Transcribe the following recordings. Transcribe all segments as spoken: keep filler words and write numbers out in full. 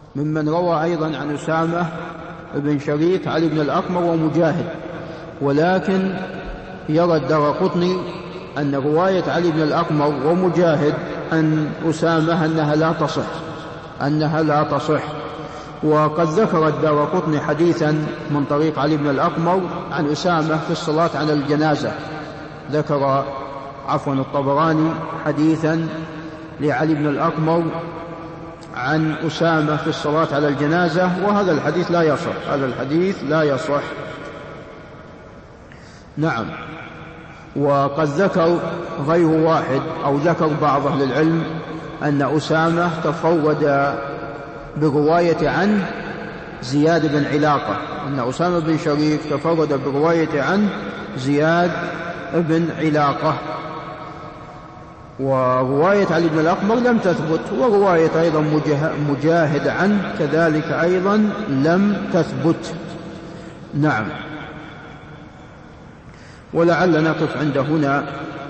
ممن روى أيضا عن أسامة بن شريك علي بن الأقمر ومجاهد، ولكن يرى الدارقطني أن رواية علي بن الأقمر ومجاهد عن أسامة أنها لا تصح أنها لا تصح وقد ذكر الدارقطني حديثا من طريق علي بن الأقمر عن أسامة في الصلاة على الجنازة، ذكر عفوا الطبراني حديثا لعلي بن الأقمر عن أسامة في الصلاة على الجنازة، وهذا الحديث لا يصح هذا الحديث لا يصح. نعم. وقد ذكر غير واحد أو ذكر بعض أهل العلم أن أسامة تفرد برواية عنه زياد بن علاقة، أن أسامة بن شريك تفرد برواية عنه زياد بن علاقة، ورواية علي بن الأقمر لم تثبت، ورواية أيضا مجاهد عنه كذلك أيضا لم تثبت. نعم. ولعل نقف عند هنا.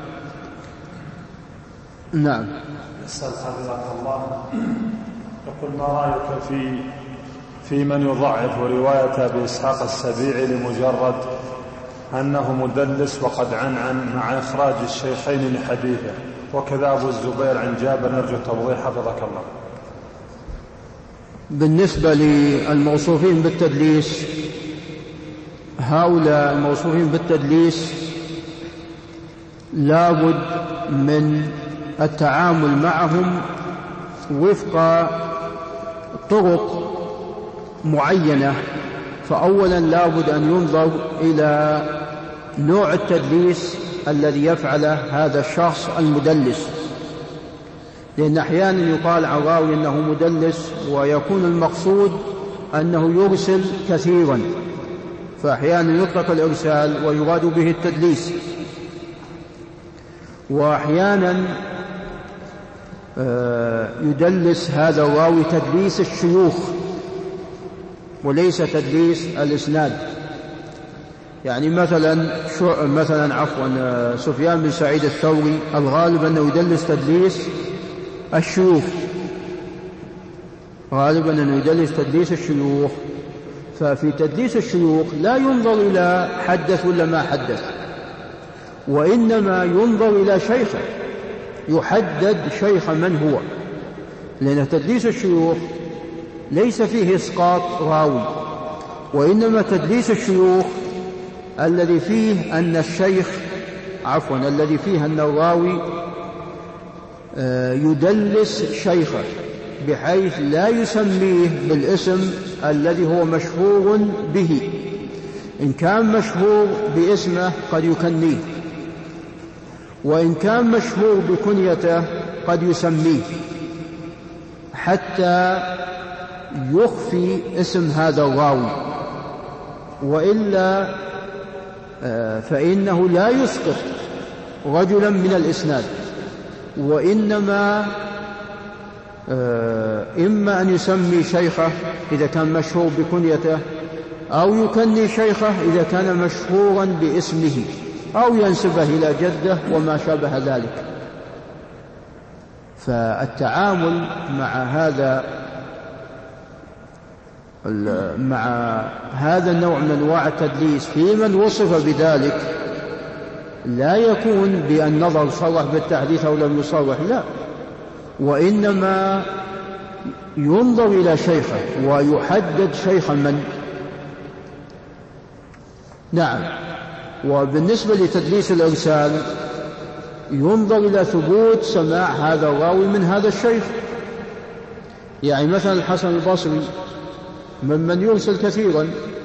نعم. يسأل حفظك الله، يقول ما رأيك في في من يضعف رواية أبي إسحاق السبيعي لمجرد أنه مدلس وقد عنعن مع إخراج الشيخين لحديثه، وكذا أبو الزبير عن جابر، نرجو توضيح حفظك الله. بالنسبة للموصوفين بالتدليس، هؤلاء الموصوفين بالتدليس لابد من التعامل معهم وفق طرق معينة. فأولا لابد أن ينظر إلى نوع التدليس الذي يفعله هذا الشخص المدلس، لأن أحيانا يقال عن راوي أنه مدلس ويكون المقصود أنه يرسل كثيرا، فأحيانا يطلق الإرسال ويراد به التدليس، وأحيانا يدلس هذا الراوي تدليس الشيوخ وليس تدليس الإسناد. يعني مثلا مثلا عفوا سفيان بن سعيد الثوري الغالب أنه يدلس تدليس الشيوخ، غالبا أنه يدلس تدليس الشيوخ. ففي تدليس الشيوخ لا ينظر إلى حدث ولا ما حدث، وإنما ينظر إلى شيخه، يحدد شيخ من هو، لأن تدليس الشيوخ ليس فيه إسقاط راوي، وإنما تدليس الشيوخ الذي فيه أن الشيخ عفوا الذي فيه أن الراوي يدلس شيخه بحيث لا يسميه بالاسم الذي هو مشهور به. إن كان مشهور باسمه قد يكنيه، وإن كان مشهور بكنيته قد يسميه حتى يخفي اسم هذا الراوي، وإلا فإنه لا يسقط رجلا من الإسناد، وإنما إما أن يسمي شيخه إذا كان مشهور بكنيته، أو يكني شيخه إذا كان مشهورا باسمه، أو ينسبه إلى جده وما شابه ذلك. فالتعامل مع هذا مع هذا النوع من أنواع التدليس في من وصف بذلك لا يكون بأن نظر صرح بالتحديث أو لم يصرح، لا، وإنما ينظر إلى شيخه ويحدد شيخا من. نعم. وبالنسبة لتدليس الإرسال ينظر إلى ثبوت سماع هذا الراوي من هذا الشيخ. يعني مثلا الحسن البصري ممن يرسل كثيرا،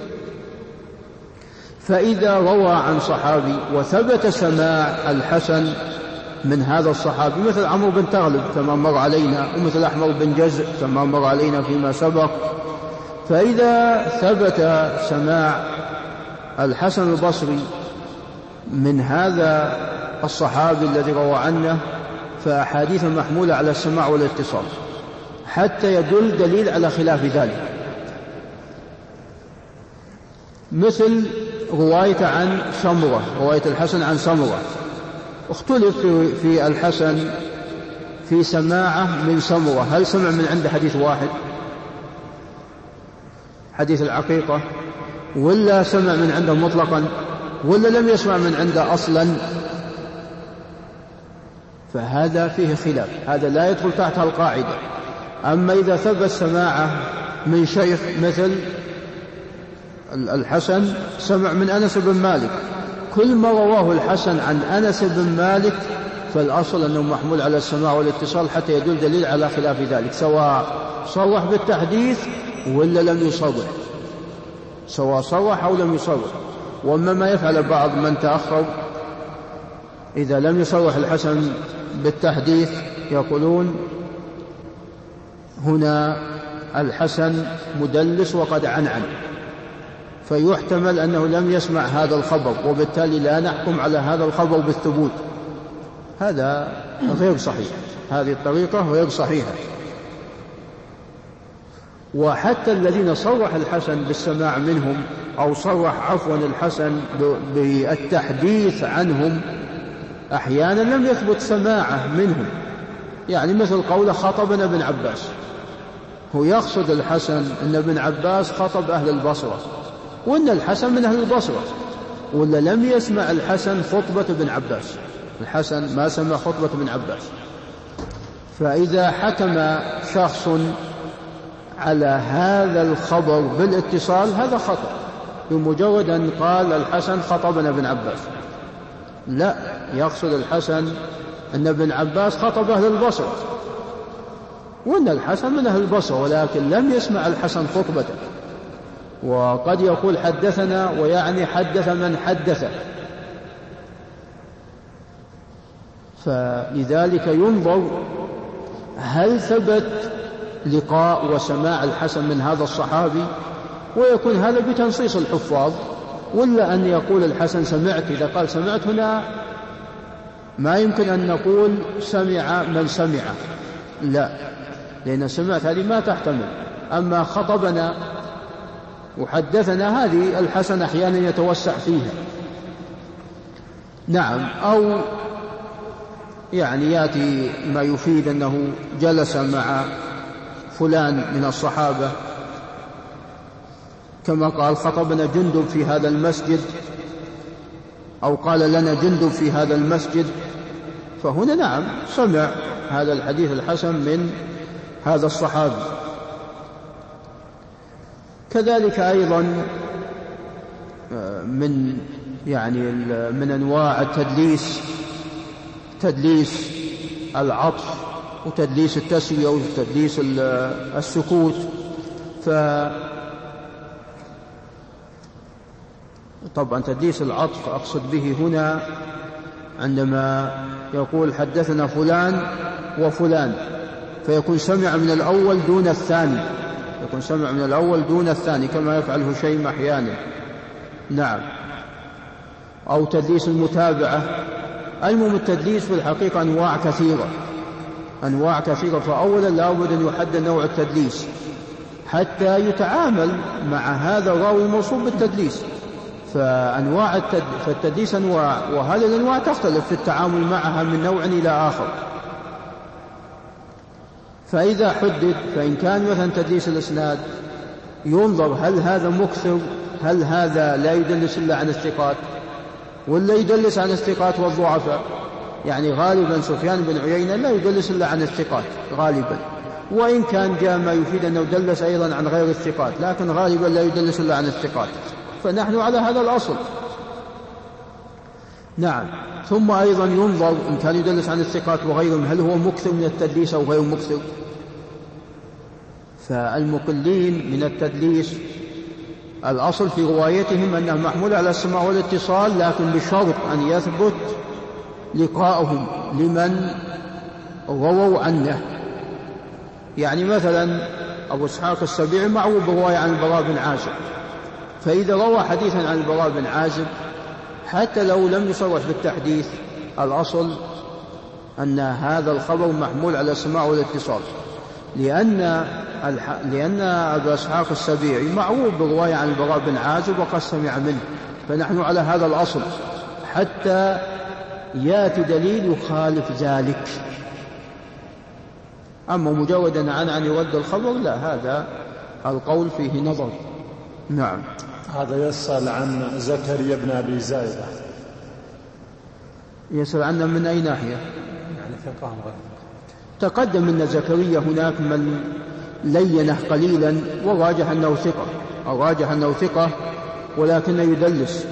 فإذا روى عن صحابي وثبت سماع الحسن من هذا الصحابي، مثل عمرو بن تغلب كما مر علينا، ومثل أحمر بن جزء كما مر علينا فيما سبق، فإذا ثبت سماع الحسن البصري من هذا الصحابي الذي روى عنه فأحاديث محمولة على السماع والاتصال حتى يدل دليل على خلاف ذلك. مثل رواية عن سمرة، رواية الحسن عن سمرة، اختلف في الحسن في سماعه من سمرة، هل سمع من عند حديث واحد حديث العقيقة، ولا سمع من عنده مطلقا، ولا لم يسمع من عنده أصلا، فهذا فيه خلاف، هذا لا يدخل تحت القاعدة. أما إذا ثبت سماعه من شيخ مثل الحسن سمع من أنس بن مالك، كل ما رواه الحسن عن أنس بن مالك فالأصل أنه محمول على السماع والاتصال حتى يدل دليل على خلاف ذلك، سواء صرح بالتحديث ولا لم يصرح، سواء صرح أو لم يصرح. وأما ما يفعل بعض من تأخر إذا لم يصرح الحسن بالتحديث يقولون هنا الحسن مدلس وقد عنعن، فيحتمل أنه لم يسمع هذا الخبر، وبالتالي لا نحكم على هذا الخبر بالثبوت. هذا غير صحيح، هذه الطريقة غير صحيحة. وحتى الذين صرح الحسن بالسماع منهم أو صرح عفوا الحسن بالتحديث عنهم أحيانا لم يثبت سماعه منهم، يعني مثل قول خطبنا ابن عباس، هو يقصد الحسن أن ابن عباس خطب أهل البصرة، وأن الحسن من أهل البصرة، ولا لم يسمع الحسن خطبة ابن عباس، الحسن ما سمع خطبة ابن عباس. فإذا حكم شخص على هذا الخبر بالاتصال هذا خطأ، بمجرد أن قال الحسن خطبنا ابن عباس، لا، يقصد الحسن أن ابن عباس خطب أهل البصرة، وأن الحسن من أهل البصرة، ولكن لم يسمع الحسن خطبته. وقد يقول حدثنا ويعني حدث من حدث، فلذلك ينظر هل ثبت لقاء وسماع الحسن من هذا الصحابي، ويكون هذا بتنصيص الحفاظ، ولا أن يقول الحسن سمعت. إذا قال سمعت هنا ما يمكن أن نقول سمع من سمع، لا، لأن سمعت هذه ما تحتمل. أما خطبنا وحدثنا هذه الحسن أحيانا يتوسع فيها، نعم، أو يعني يأتي ما يفيد أنه جلس مع فلان من الصحابة، كما قال خطبنا جندب في هذا المسجد، أو قال لنا جندب في هذا المسجد، فهنا نعم سمع هذا الحديث الحسن من هذا الصحابي. كذلك أيضا من يعني من أنواع التدليس تدليس العطف وتدليس التسوية وتدليس السكوت. فطبعا تدليس العطف أقصد به هنا عندما يقول حدثنا فلان وفلان، فيكون سمع من الأول دون الثاني، يكون سمع من الأول دون الثاني كما يفعله شيء أحيانا، نعم. أو تدليس المتابعة. المهم التدليس في الحقيقة أنواع كثيرة، أنواع كثيرة. فأولا لا بد أن يحدد نوع التدليس حتى يتعامل مع هذا الراوي الموصوف بالتدليس. فأنواع التد... فالتدليس أنواع، وهذه الأنواع تختلف في التعامل معها من نوع إلى آخر. فإذا حدد، فإن كان مثلا تدليس الإسناد ينظر هل هذا مكثر، هل هذا لا يدلس إلا عن الثقات ولا يدلس عن الثقات والضعفاء. يعني غالبا سفيان بن عيينة لا يدلس إلا عن الثقات غالبا، وإن كان جاء ما يفيد أنه دلس أيضا عن غير الثقات، لكن غالبا لا يدلس إلا عن الثقات. فنحن على هذا الأصل، نعم. ثم أيضا ينظر إن كان يدلس عن الثقات وغيرهم هل هو مكثر من التدليس أو غير مكثر. فالمقلين من التدليس الأصل في روايتهم أنه محمول على السماع والاتصال، لكن بشرط أن يثبت لقاؤهم لمن رووا عنه. يعني مثلا أبو إسحاق السبيعي معروف برواية عن البراء بن عازب، فإذا روى حديثا عن البراء بن عازب حتى لو لم يصرح بالتحديث الأصل أن هذا الخبر محمول على السماع والاتصال، لأن الح... لأن أبو إسحاق السبيعي معروف برواية عن البراء بن عازب وقد سمع منه. فنحن على هذا الأصل حتى يأتي دليل يخالف ذلك. أما مجرد عن أن يرد الخبر لا، هذا القول فيه نظر. نعم. هذا يسأل عن زكريا بن أبي زايدة. يسأل عنه من أي ناحية؟ يعني ثقة غير. تقدم أن زكريا هناك من لينه قليلا وراجح أنه ثقة، أو راجح أنه ثقة ولكنه يدلس،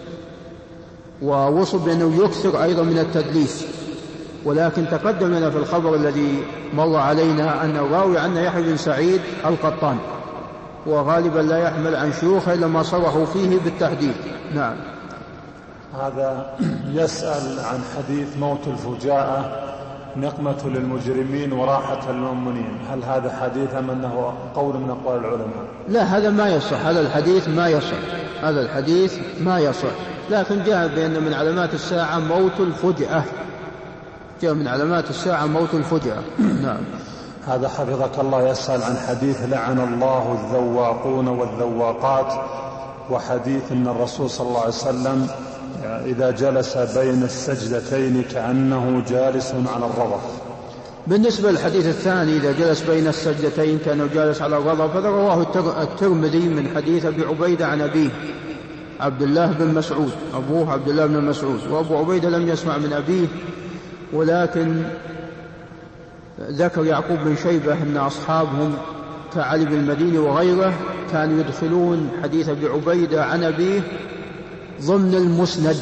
ووصف بأنه يكثر أيضا من التدليس. ولكن تقدم لنا في الخبر الذي مر علينا أن الراوي عنه يحيى بن سعيد القطان، وغالبا لا يحمل عن شيوخه إلا ما صرحوا فيه بالتحديث. نعم. هذا يسأل عن حديث موت الفجاءة نقمة للمجرمين وراحة للمؤمنين، هل هذا حديث أم أنه قول من أقوال العلماء؟ لا، هذا ما يصح، هذا الحديث ما يصح، هذا الحديث ما يصح. لكن جاء بأن من علامات الساعة موت الفجأة، جاء من علامات الساعة موت الفجأة. نعم. هذا حفظك الله يسأل عن حديث لعن الله الذواقون والذواقات، وحديث أن الرسول صلى الله عليه وسلم إذا جلس بين السجدتين كأنه جالس على الرضف. بالنسبة للحديث الثاني إذا جلس بين السجدتين كأنه جالس على الرضف، فذا رواه الترمذي من حديث أبي عبيدة عن أبيه عبد الله بن مسعود، أبوه عبد الله بن مسعود، وأبو عبيدة لم يسمع من أبيه، ولكن ذكر يعقوب بن شيبة أن أصحابهم كعلي بن المديني وغيره كانوا يدخلون حديث أبي عبيدة عن أبيه ضمن المسند،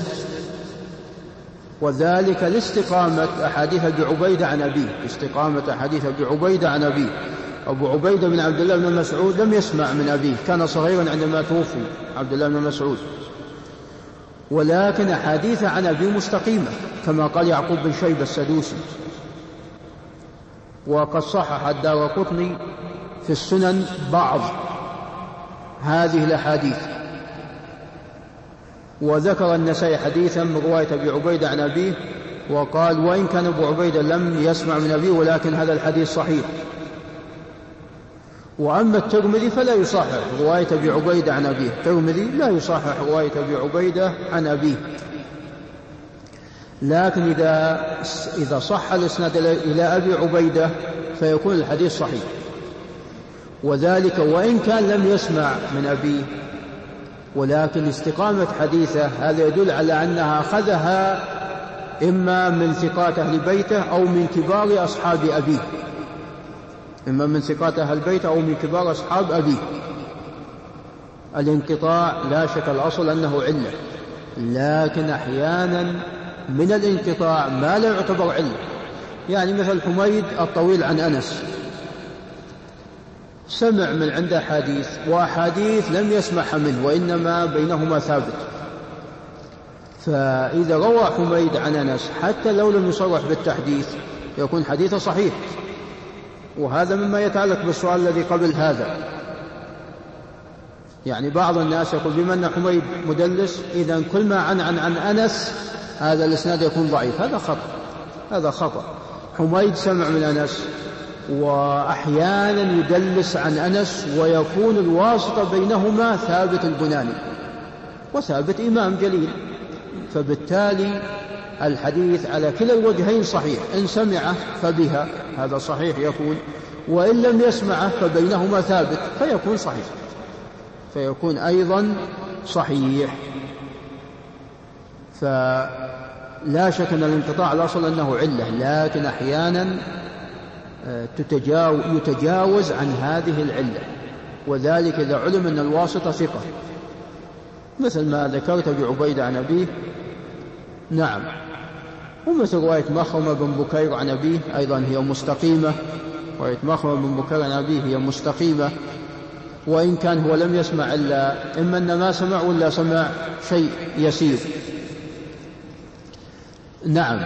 وذلك لاستقامة أحاديث أبي عبيدة عن أبيه، استقامة أحاديث أبي عبيدة عن أبيه. أبو عبيدة بن عبد الله بن مسعود لم يسمع من أبيه، كان صغيرا عندما توفي عبد الله بن مسعود، ولكن أحاديث عن أبيه مستقيمة كما قال يعقوب بن شيبة السدوسي. وقد صحح الدارقطني في السنن بعض هذه الأحاديث، وذكر النسائي حديثا من رواية أبي عبيدة عن أبيه وقال وإن كان أبو عبيدة لم يسمع من أبيه ولكن هذا الحديث صحيح. وأما الترمذي فلا يصحح رواية أبي عبيدة عن أبيه، الترمذي لا يصحح رواية أبي عبيدة عن أبيه، لكن إذا إذا صح الإسناد إلى أبي عبيدة فيكون الحديث صحيح، وذلك وإن كان لم يسمع من أبيه، ولكن استقامة حديثه هذا يدل على أنها أخذها إما من ثقات أهل بيته أو من كبار أصحاب أبيه، إما من ثقات أهل بيته أو من كبار أصحاب أبيه. الانقطاع لا شك الأصل أنه علة، لكن أحيانا من الانقطاع ما لا يعتبر علة، يعني مثل حميد الطويل عن أنس سمع من عنده حديث وأحاديث لم يسمعها منه وإنما بينهما ثابت، فإذا روى حميد عن أنس حتى لو لم يصرح بالتحديث يكون حديثه صحيح. وهذا مما يتعلق بالسؤال الذي قبل هذا، يعني بعض الناس يقول بما أن حميد مدلس إذن كل ما عن عن عن أنس هذا الإسناد يكون ضعيف، هذا خطأ، هذا خطأ. حميد سمع من أنس وأحيانا يدلس عن أنس ويكون الواسطة بينهما ثابت البناني وثابت إمام جليل، فبالتالي الحديث على كلا الوجهين صحيح، إن سمعه فبها هذا صحيح يكون، وإن لم يسمعه فبينهما ثابت فيكون صحيح، فيكون أيضا صحيح. فلا شك أن الانقطاع الأصل أنه علة، لكن أحيانا يتجاوز عن هذه العلة، وذلك إذا علم أن الواسطة ثقة مثل ما ذكرت بعبيدة عن أبيه. نعم. ومثل رواية مخرمة بن بكير عن أبيه أيضا هي مستقيمة، رواية مخرمة بن بكير عن أبيه هي مستقيمة، وإن كان هو لم يسمع إلا إما أن ما سمع ولا سمع شيء يسير. نعم.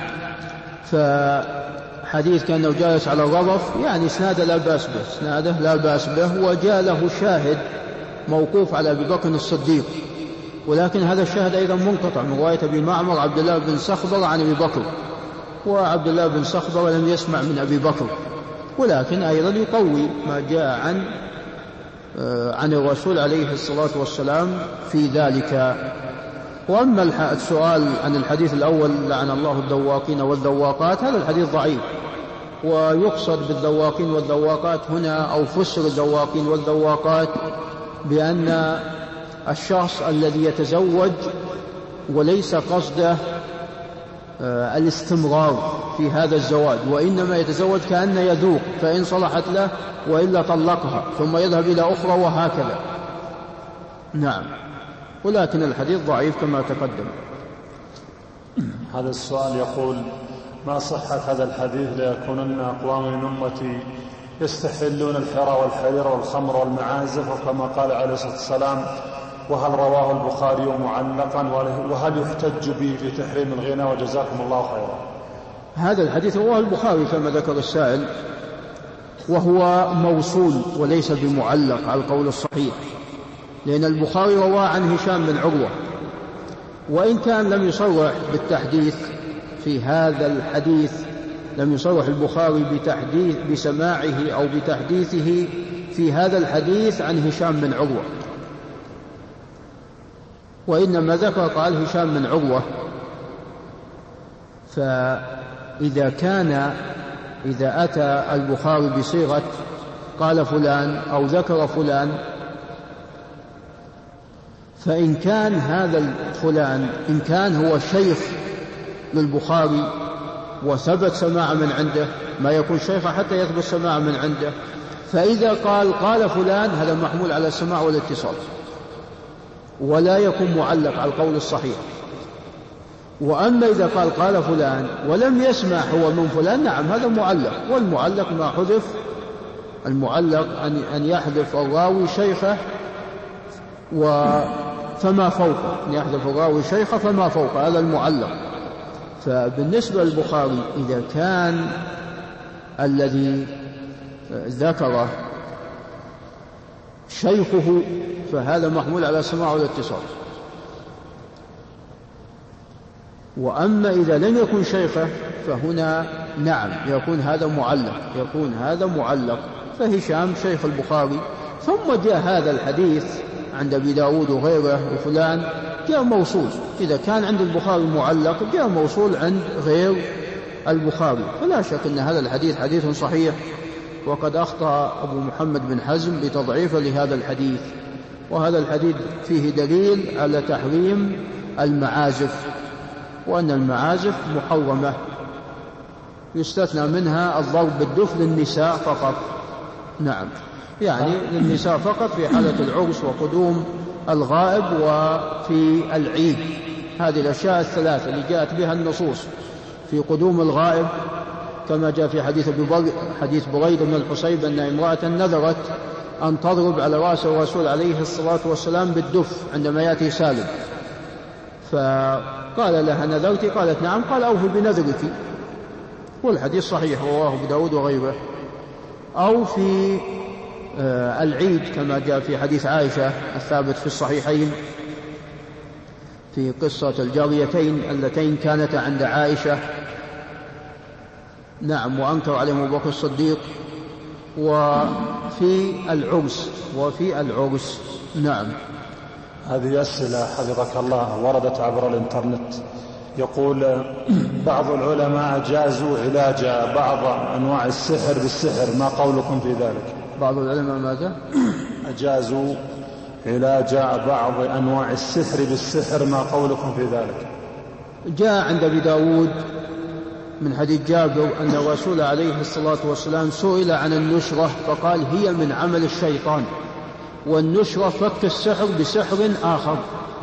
فحديث كأنه جالس على الرضف يعني اسناده لا بأس به، اسناده لا بأس به، وجاء له شاهد موقوف على أبي بكر الصديق، ولكن هذا الشاهد أيضا منقطع من رواية أبي معمر عبد الله بن صخبر عن أبي بكر، وعبد الله بن صخبر لم يسمع من أبي بكر، ولكن أيضا يقوي ما جاء عن عن الرسول عليه الصلاة والسلام في ذلك. وأما السؤال عن الحديث الأول لعن الله الذواقين والذواقات، هذا الحديث ضعيف، ويقصد بالذواقين والذواقات هنا أو فسر الذواقين والذواقات بأن الشخص الذي يتزوج وليس قصده الاستمرار في هذا الزواج، وإنما يتزوج كأنه يذوق، فإن صلحت له وإلا طلقها ثم يذهب إلى أخرى وهكذا. نعم، ولكن الحديث ضعيف كما تقدم. هذا السؤال يقول: ما صحة هذا الحديث ليكونن أقوام من أمتي يستحلون الحرى والحرير والخمر والمعازف، وكما قال عليه الصلاة والسلام: وهل رواه البخاري معلقا، وهل يحتج به في تحريم الغنى؟ وجزاكم الله خيرا. هذا الحديث رواه البخاري كما ذكر السائل، وهو موصول وليس بمعلق على القول الصحيح، لأن البخاري رواه عن هشام بن عروة، وإن كان لم يصرح بالتحديث في هذا الحديث، لم يصرح البخاري بتحديث بسماعه أو بتحديثه في هذا الحديث عن هشام بن عروة، وإنما ذكر قال هشام بن عروة. فإذا كان إذا أتى البخاري بصيغة قال فلان أو ذكر فلان، فإن كان هذا الفلان إن كان هو شيخ للبخاري وثبت سماع من عنده، ما يكون شيخا حتى يثبت سماع من عنده، فإذا قال قال فلان هذا محمول على السماع والاتصال، ولا يكون معلق على القول الصحيح. وأما إذا قال قال فلان ولم يسمع هو من فلان، نعم هذا معلق، والمعلق ما حذف، المعلق أن يحذف الراوي شيخه فما فوقه، أن يحذف الراوي شيخه فما فوقه، هذا المعلق. فبالنسبة للبخاري إذا كان الذي ذكره شيخه فهذا محمول على السماع والاتصال. وأما إذا لم يكن شيخه فهنا نعم يكون هذا معلق، يكون هذا معلق، فهشام شيخ البخاري، ثم جاء هذا الحديث عند أبي داود وغيره وفلان جاء موصول. إذا كان عند البخاري معلق جاء موصول عند غير البخاري، فلا شك أن هذا الحديث حديث صحيح. وقد أخطأ أبو محمد بن حزم بتضعيفه لهذا الحديث، وهذا الحديث فيه دليل على تحريم المعازف، وأن المعازف محرمة، يستثنى منها الضرب بالدف للنساء فقط. نعم، يعني للنساء فقط في حالة العرس وقدوم الغائب وفي العيد. هذه الأشياء الثلاثة اللي جاءت بها النصوص في قدوم الغائب، كما جاء في حديث حديث بريدة بن الحصيب أن امرأة نذرت أن تضرب على رأس الرسول عليه الصلاة والسلام بالدف عندما يأتي سالم، فقال لها نذرتي؟ قالت نعم، قال أوفي بنذرك، والحديث صحيح رواه أبو داود وغيره. أو في العيد كما جاء في حديث عائشة الثابت في الصحيحين في قصة الجاريتين اللتين كانتا عند عائشة، نعم، وأنكر عليهم أبو بكر الصديق. وفي العرس وفي العرس نعم. هذه أسئلة حفظك الله وردت عبر الإنترنت. يقول بعض العلماء أجازوا علاج بعض أنواع السحر بالسحر، ما قولكم في ذلك؟ بعض العلماء ماذا؟ أجازوا علاج بعض أنواع السحر بالسحر، ما قولكم في ذلك؟ جاء عند أبي داود من حديث جابر أن الرسول عليه الصلاة والسلام سئل عن النشرة فقال هي من عمل الشيطان، والنشرة فك السحر بسحر آخر.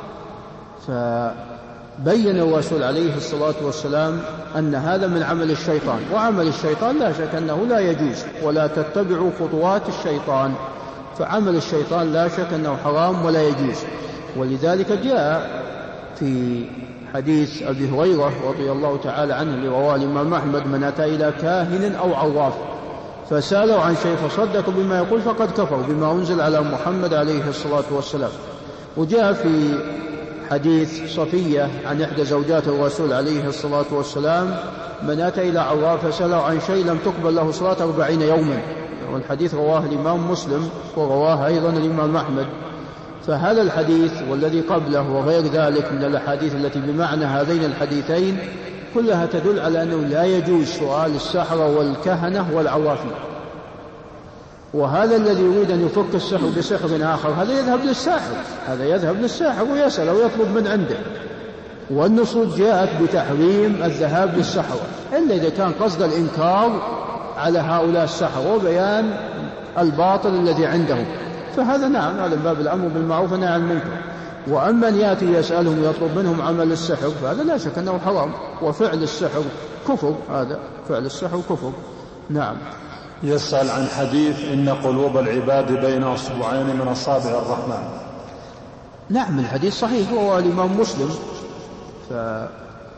فبين الرسول عليه الصلاة والسلام أن هذا من عمل الشيطان، وعمل الشيطان لا شك أنه لا يجوز، ولا تتبعوا خطوات الشيطان، فعمل الشيطان لا شك أنه حرام ولا يجوز. ولذلك جاء في حديث أبي هريرة رضي الله تعالى عنه اللي رواه الإمام أحمد: من أتى إلى كاهن أو عراف فسألوا عن شيء فصدق بما يقول فقد كفر بما أنزل على محمد عليه الصلاة والسلام. وجاء في حديث صفية عن إحدى زوجات الرسول عليه الصلاة والسلام: من أتى إلى عراف فسألوا عن شيء لم تقبل له صلاة أربعين يوما، والحديث رواه الإمام مسلم ورواه أيضا الإمام أحمد. فهذا الحديث والذي قبله وغير ذلك من الأحاديث التي بمعنى هذين الحديثين كلها تدل على أنه لا يجوز سؤال السحرة والكهنة والعوافي. وهذا الذي يريد أن يفك السحر بسحر آخر هذا يذهب للساحر، هذا يذهب للساحر ويسأل ويطلب من عنده. والنصوص جاءت بتحريم الذهاب للسحرة إلا إذا كان قصد الإنكار على هؤلاء السحرة وبيان الباطل الذي عندهم، فهذا نعم هذا من باب الأمر بالمعروف والنهي عن المنكر. وأما أن يأتي يسألهم ويطلب منهم عمل السحر فهذا لا شك أنه حرام، وفعل السحر كفر، هذا فعل السحر كفر. نعم. يسأل عن حديث إن قلوب العباد بين أصبعين من أصابع الرحمن. نعم الحديث صحيح وهو الإمام مسلم، فهذا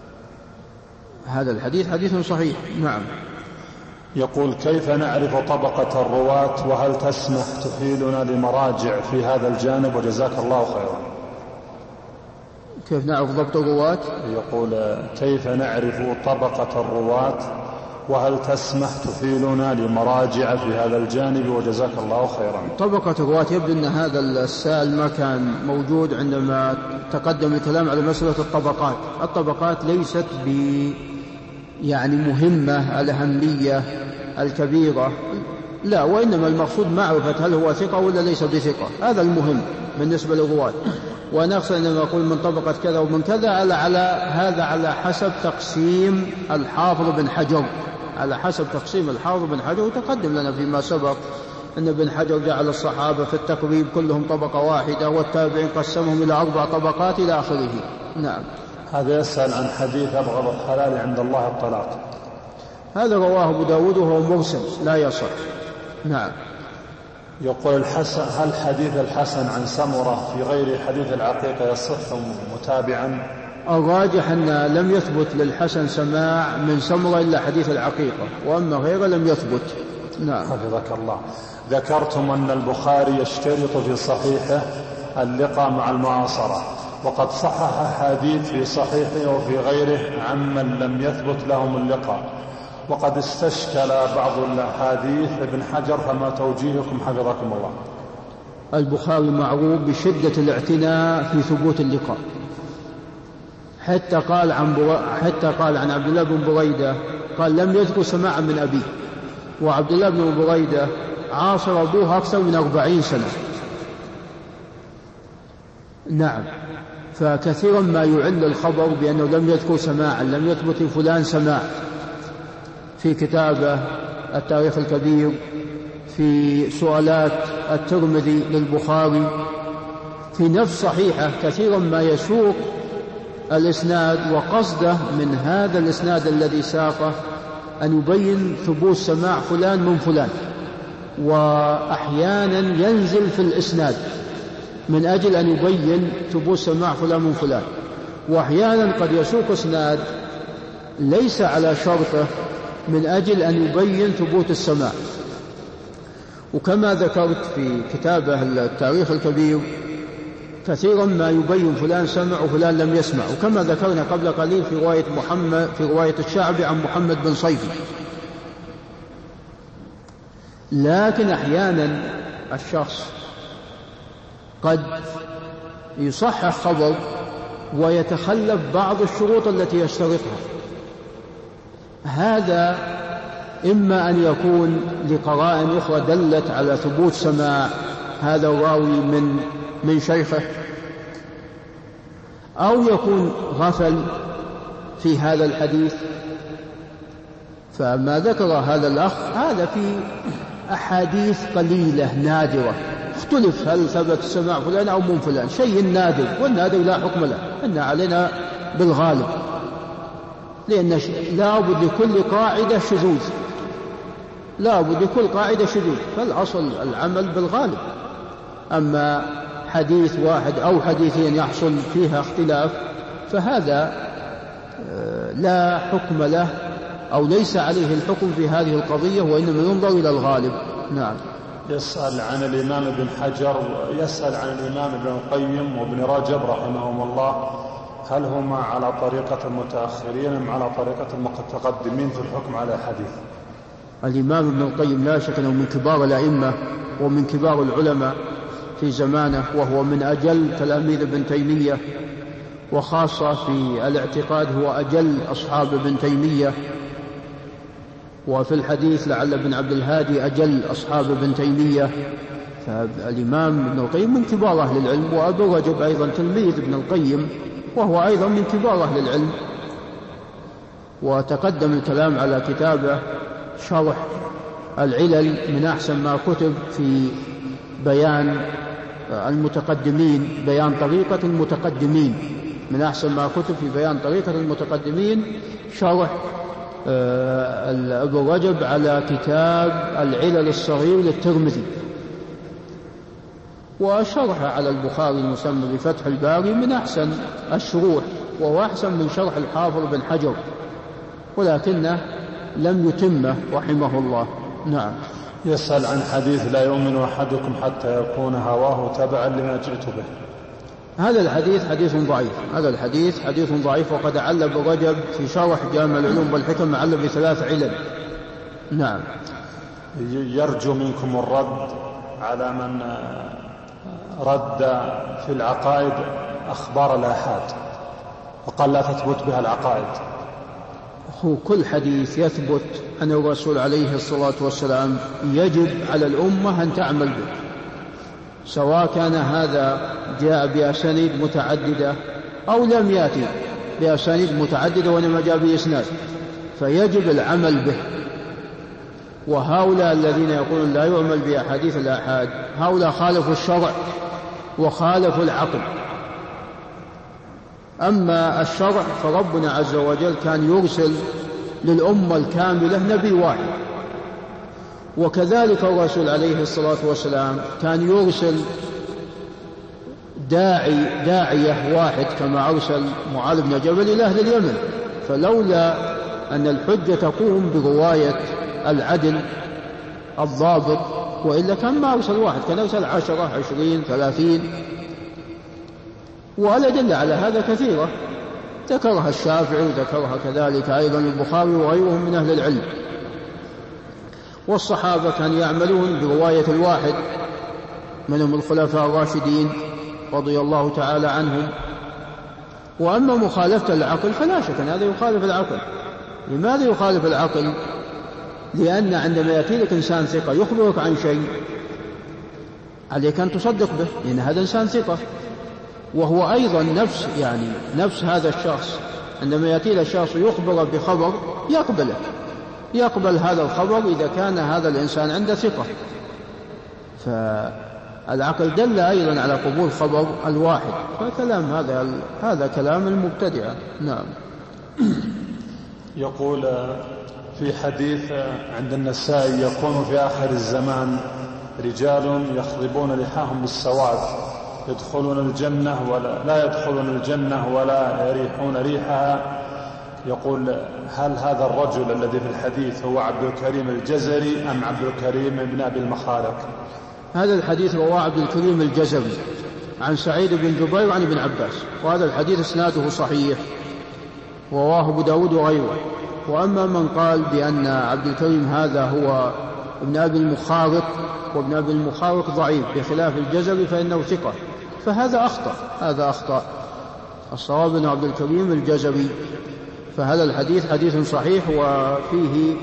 الحديث حديث صحيح. نعم. يقول كيف نعرف طبقة الرواة وهل تسمح تحيلنا لمراجع في هذا الجانب وجزاك الله خيرا. كيف نعرف ضبط الرواة؟ يقول كيف نعرف طبقة الرواة وهل تسمح تحيلنا لمراجع في هذا الجانب وجزاك الله خيرا. طبقة الرواة يبدو أن هذا السائل ما كان موجود عندما تقدم الكلام على مسألة الطبقات. الطبقات ليست ب يعني مهمة الأهمية الكبيرة، لا، وإنما المقصود معرفة هل هو ثقة ولا ليس بثقة، هذا المهم بالنسبة للرواة. ونقصد أنما أقول من طبقة كذا ومن كذا على, على هذا على حسب تقسيم الحافظ بن حجر، على حسب تقسيم الحافظ بن حجر. وتقدم لنا فيما سبق أن ابن حجر جعل الصحابة في التقريب كلهم طبقة واحدة والتابعين قسمهم إلى أربع طبقات إلى آخره. نعم. هذا يسأل عن حديث أبغض الحلال عند الله الطلاق. هذا رواه أبو داود وهو مرسل لا يصح. نعم. يقول الحسن هل حديث الحسن عن سمرة في غير حديث العقيقة يصح متابعا؟ الراجح أن لم يثبت للحسن سماع من سمرة إلا حديث العقيقة، وأما غيره لم يثبت. نعم. حفظك الله. ذكرتم أن البخاري يشترط في صحيحه اللقاء مع المعاصرة، وقد صحح أحاديث في صحيحه وفي غيره عمن لم يثبت لهم اللقاء، وقد استشكل بعض الأحاديث ابن حجر، فما توجيهكم حفظكم الله؟ البخاري معروف بشدة الاعتناء في ثبوت اللقاء، حتى قال عن برا... حتى قال عن عبد الله بن بريدة قال لم يذكر سماعا من أبيه، وعبد الله بن بريدة عاصر أبوه أكثر من أربعين سنة. نعم. فكثيرا ما يعل الخبر بأنه لم يذكر سماعا، لم يثبت لفلان سماع، في كتابه التاريخ الكبير، في سؤالات الترمذي للبخاري، في نفس صحيحة كثيرا ما يسوق الإسناد وقصده من هذا الإسناد الذي ساقه أن يبين ثبوت سماع فلان من فلان، وأحيانا ينزل في الإسناد من أجل أن يبين ثبوت سماع فلان من فلان، وأحيانا قد يسوق إسناد ليس على شرطه من أجل أن يبين ثبوت السماع. وكما ذكرت في كتابه التاريخ الكبير كثيرا ما يبين فلان سمع وفلان لم يسمع، وكما ذكرنا قبل قليل في رواية محمد في رواية الشعبي عن محمد بن صيفي. لكن أحيانا الشخص قد يصحح خبر ويتخلف بعض الشروط التي يشترطها، هذا إما أن يكون لقرائن أخرى دلت على ثبوت سماع هذا الراوي من من شيخه، أو يكون غفل في هذا الحديث. فما ذكر هذا الأخ هذا في أحاديث قليلة نادرة، اختلف هل ثبت سماع فلان أو من فلان، شيء نادر، والنادر لا حكم له، إن علينا بالغالب، لأن لا بد لكل قاعدة شذوذ، لا بد لكل قاعدة شذوذ، فالأصل العمل بالغالب. أما حديث واحد أو حديثين يحصل فيها اختلاف فهذا لا حكم له أو ليس عليه الحكم في هذه القضية، وإنما ينظر إلى الغالب. نعم. يسأل عن الإمام ابن حجر، يسأل عن الإمام ابن القيم وابن رجب رحمهم الله، هل هما على طريقة المتأخرين أم على طريقة المتقدمين في الحكم على الحديث؟ الإمام ابن القيم لا شك أنه من كبار الأئمة ومن كبار العلماء في زمانه، وهو من أجل تلاميذ ابن تيمية، وخاصة في الاعتقاد هو أجل أصحاب ابن تيمية. وفي الحديث لعل ابن عبد الهادي أجل أصحاب ابن تيمية، فالإمام ابن القيم من كبار أهل العلم، وأبو رجب أيضا تلميذ ابن القيم وهو أيضا من كبار أهل العلم. وتقدم الكلام على كتابه شرح العلل من أحسن ما كتب في بيان المتقدمين، بيان طريقة المتقدمين، من أحسن ما كتب في بيان طريقة المتقدمين شرح أبو رجب على كتاب العلل الصغير للترمذي، وشرح على البخاري المسمى بفتح الباري من أحسن الشروح، وهو أحسن من شرح الحافظ بن حجر، ولكنه لم يتمه رحمه الله. نعم. يسأل عن حديث لا يؤمن أحدكم حتى يكون هواه تبعا لما جئت به. هذا الحديث حديث ضعيف، هذا الحديث حديث ضعيف، وقد عل ابن رجب في شرح جامع العلوم والحكم عل بثلاث علل. نعم. يرجو منكم الرد على من رد في العقائد أخبار الآحاد وقال لا تثبت بها العقائد. هو كل حديث يثبت عن الرسول عليه الصلاة والسلام يجب على الأمة أن تعمل به، سواء كان هذا جاء بأسانيد متعددة أو لم يأتي بأسانيد متعددة وإنما جاء بإسناد، فيجب العمل به. وهؤلاء الذين يقولون لا يعمل بأحاديث الآحاد هؤلاء خالفوا الشرع وخالفوا العقل. أما الشرع فربنا عز وجل كان يرسل للأمة الكاملة نبي واحد، وكذلك الرسول عليه الصلاة والسلام كان يرسل داعي داعية واحد كما أرسل معاذ بن جبل إلى أهل اليمن. فلولا أن الحجة تقوم برواية العدل الضابط، وإلا كان ما أرسل واحد، كان أرسل عشرة عشرين ثلاثين، والأدلة على هذا كثيرة ذكرها الشافعي وذكرها كذلك أيضا البخاري وغيرهم من أهل العلم. والصحابة كانوا يعملون برواية الواحد، منهم الخلفاء الراشدين رضي الله تعالى عنهم. وأما مخالفة العقل فلا شك أن هذا يخالف العقل. لماذا يخالف العقل؟ لأن عندما يأتي لك إنسان ثقة يخبرك عن شيء عليك أن تصدق به، لأن هذا إنسان ثقة، وهو أيضا نفس يعني نفس هذا الشخص عندما يأتي له الشخص يخبر بخبر يقبله، يقبل هذا الخبر إذا كان هذا الإنسان عنده ثقة. فالعقل دل أيضا على قبول خبر الواحد، فكلام هذا هذا كلام المبتدعة. نعم. يقول في حديث عند النسائي يكون في آخر الزمان رجال يخضبون لحاهم بالسواد يدخلون الجنة ولا لا يدخلون الجنة ولا يريحون ريحها. يقول هل هذا الرجل الذي في الحديث هو عبد الكريم الجزري أم عبد الكريم بن أبي المخارق؟ هذا الحديث رواه عبد الكريم الجزري عن سعيد بن جبير عن ابن عباس، وهذا الحديث اسناده صحيح ورواه أبو داود وغيره. وأما من قال بأن عبد الكريم هذا هو ابن أبي المخارق، وابن أبي المخارق ضعيف بخلاف الجزري فإنه ثقة، فهذا أخطأ، هذا أخطأ. الصواب أن عبد الكريم الجزري. فهذا الحديث حديث صحيح، وفيه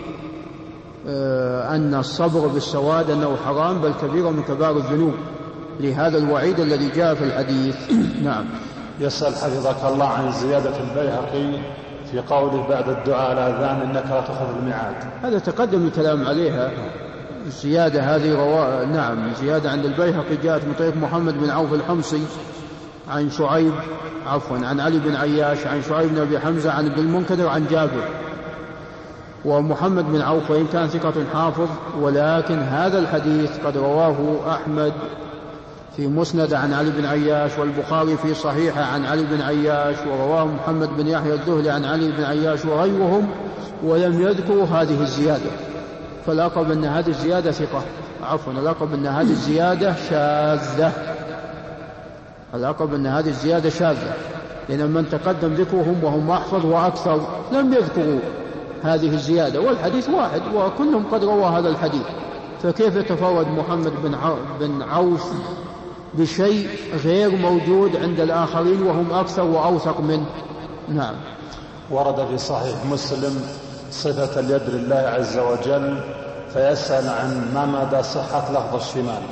أن الصبر بالسواد أنه حرام بل كبير من كبار الذنوب، لهذا الوعيد الذي جاء في الحديث. نعم. يسأل حفظك الله عن زيادة البيهقي في قوله بعد الدعاء الأذان إنك لا تخلف الميعاد. هذا تقدم الكلام عليها. الزيادة هذه روا... نعم زيادة عند البيهقي جاءت من طريق محمد بن عوف الحمصي عن شعيب عفوا عن علي بن عياش عن شعيب بن أبي حمزة عن ابن المنكدر عن جابر. ومحمد بن عوف وإن كان ثقة حافظ، ولكن هذا الحديث قد رواه أحمد في مسند عن علي بن عياش، والبخاري في صحيحه عن علي بن عياش، ورواه محمد بن يحيى الذهلي عن علي بن عياش وغيرهم، ولم يذكروا هذه الزيادة. فالأقرب أن هذه الزيادة ثقة عفوا الأقرب أن هذه الزيادة شاذة الأقرب أن هذه الزيادة شاذة لأن من تقدم ذكرهم وهم أحفظ وأكثر لم يذكروا هذه الزيادة، والحديث واحد وكلهم قد روى هذا الحديث، فكيف يتفرد محمد بن عوف بشيء غير موجود عند الآخرين وهم أكثر وأوثق منه؟ نعم. ورد في صحيح مسلم صفة اليد لله عز وجل، فيسأل عن ما مدى صحة لفظ الشمال.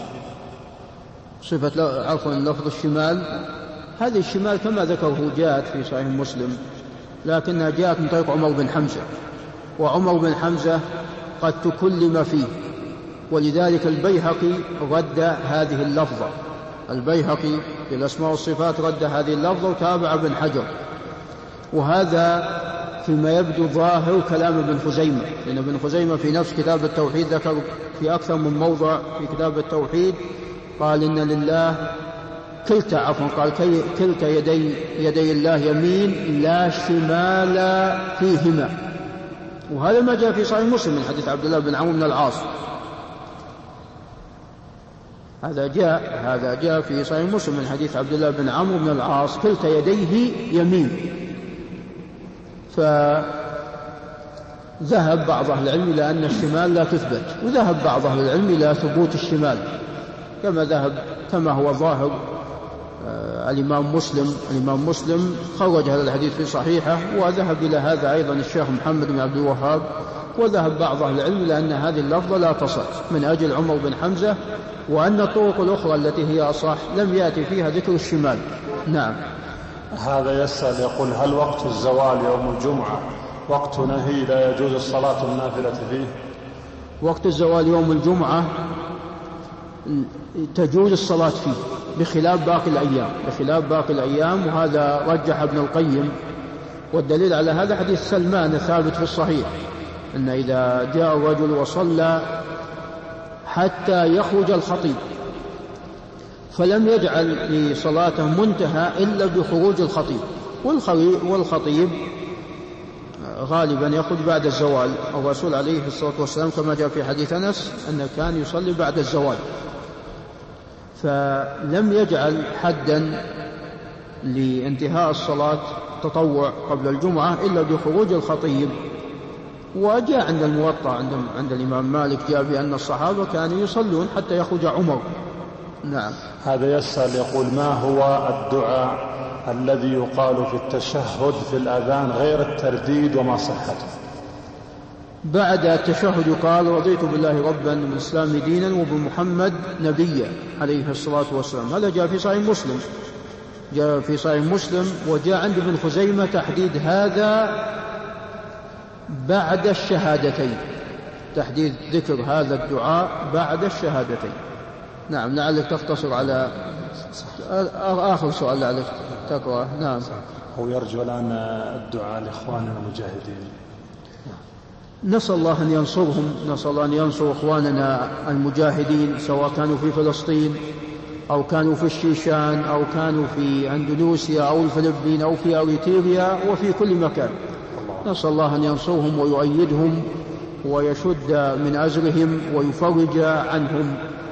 صفة عفوا لفظ الشمال، هذه الشمال كما ذكره جاءت في صحيح مسلم، لكنها جاءت من طريق عمر بن حمزة، وعمر بن حمزة قد تكلم فيه، ولذلك البيهقي رد هذه اللفظة. البيهقي في الأسماء والصفات رد هذه اللفظة وتابع بن حجر، وهذا فيما يبدو ظاهر كلام ابن خزيمة، لأن ابن خزيمة في نفس كتاب التوحيد ذكر في أكثر من موضع في كتاب التوحيد قال إن لله كلتا عفوا قال كلتا يدي, يدي الله يمين لا شمال فيهما، وهذا ما جاء في صحيح مسلم من حديث عبد الله بن عمرو بن العاص. هذا جاء هذا جاء في صحيح مسلم من حديث عبد الله بن عمرو بن العاص كلتا يديه يمين. فذهب بعض أهل العلم إلى أن الشمال لا تثبت، وذهب بعض أهل العلم إلى ثبوت الشمال كما ذهب كما هو ظاهر آه الإمام مسلم. الإمام مسلم خرج هذا الحديث في صحيحه، وذهب إلى هذا أيضا الشيخ محمد بن عبد الوهاب، وذهب بعض أهل العلم إلى أن هذه اللفظة لا تصح من أجل عمر بن حمزة، وأن الطرق الأخرى التي هي أصح لم يأتي فيها ذكر الشمال. نعم. هذا يسأل يقول هل وقت الزوال يوم الجمعة وقت نهي لا يجوز الصلاة النافلة فيه؟ وقت الزوال يوم الجمعة تجوز الصلاة فيه بخلاف باقي الأيام بخلاف باقي الأيام وهذا رجح ابن القيم، والدليل على هذا حديث سلمان الثابت في الصحيح أن إذا جاء الرجل وصلى حتى يخرج الخطيب فلم يجعل لصلاته منتهى إلا بخروج الخطيب، والخطيب غالبا يخرج بعد الزوال. الرسول عليه الصلاة والسلام كما جاء في حديث أنس أنه كان يصلي بعد الزوال، فلم يجعل حدا لانتهاء الصلاة تطوع قبل الجمعة إلا بخروج الخطيب. وجاء عند الموطأ عند, عند الإمام مالك جاء بأن الصحابة كانوا يصلون حتى يخرج عمر. نعم. هذا يسأل يقول ما هو الدعاء الذي يقال في التشهد في الأذان غير الترديد وما صحته؟ بعد التشهد يقال رضيت بالله ربا بالإسلام دينا وبمحمد نبيا عليه الصلاة والسلام. هذا جاء في صحيح مسلم جاء في صحيح مسلم وجاء عند ابن خزيمة تحديد هذا بعد الشهادتين، تحديد ذكر هذا الدعاء بعد الشهادتين. نعم. لعلك تختصر على آخر سؤال لعلك تقرأ. نعم. هو يرجو الآن الدعاء لإخواننا المجاهدين. نسأل الله أن ينصرهم، نسأل الله أن ينصر إخواننا المجاهدين سواء كانوا في فلسطين أو كانوا في الشيشان أو كانوا في أندونيسيا أو الفلبين أو في أريتريا وفي كل مكان. نسأل الله أن ينصرهم ويؤيدهم ويشد من أزرهم ويفرج عنهم.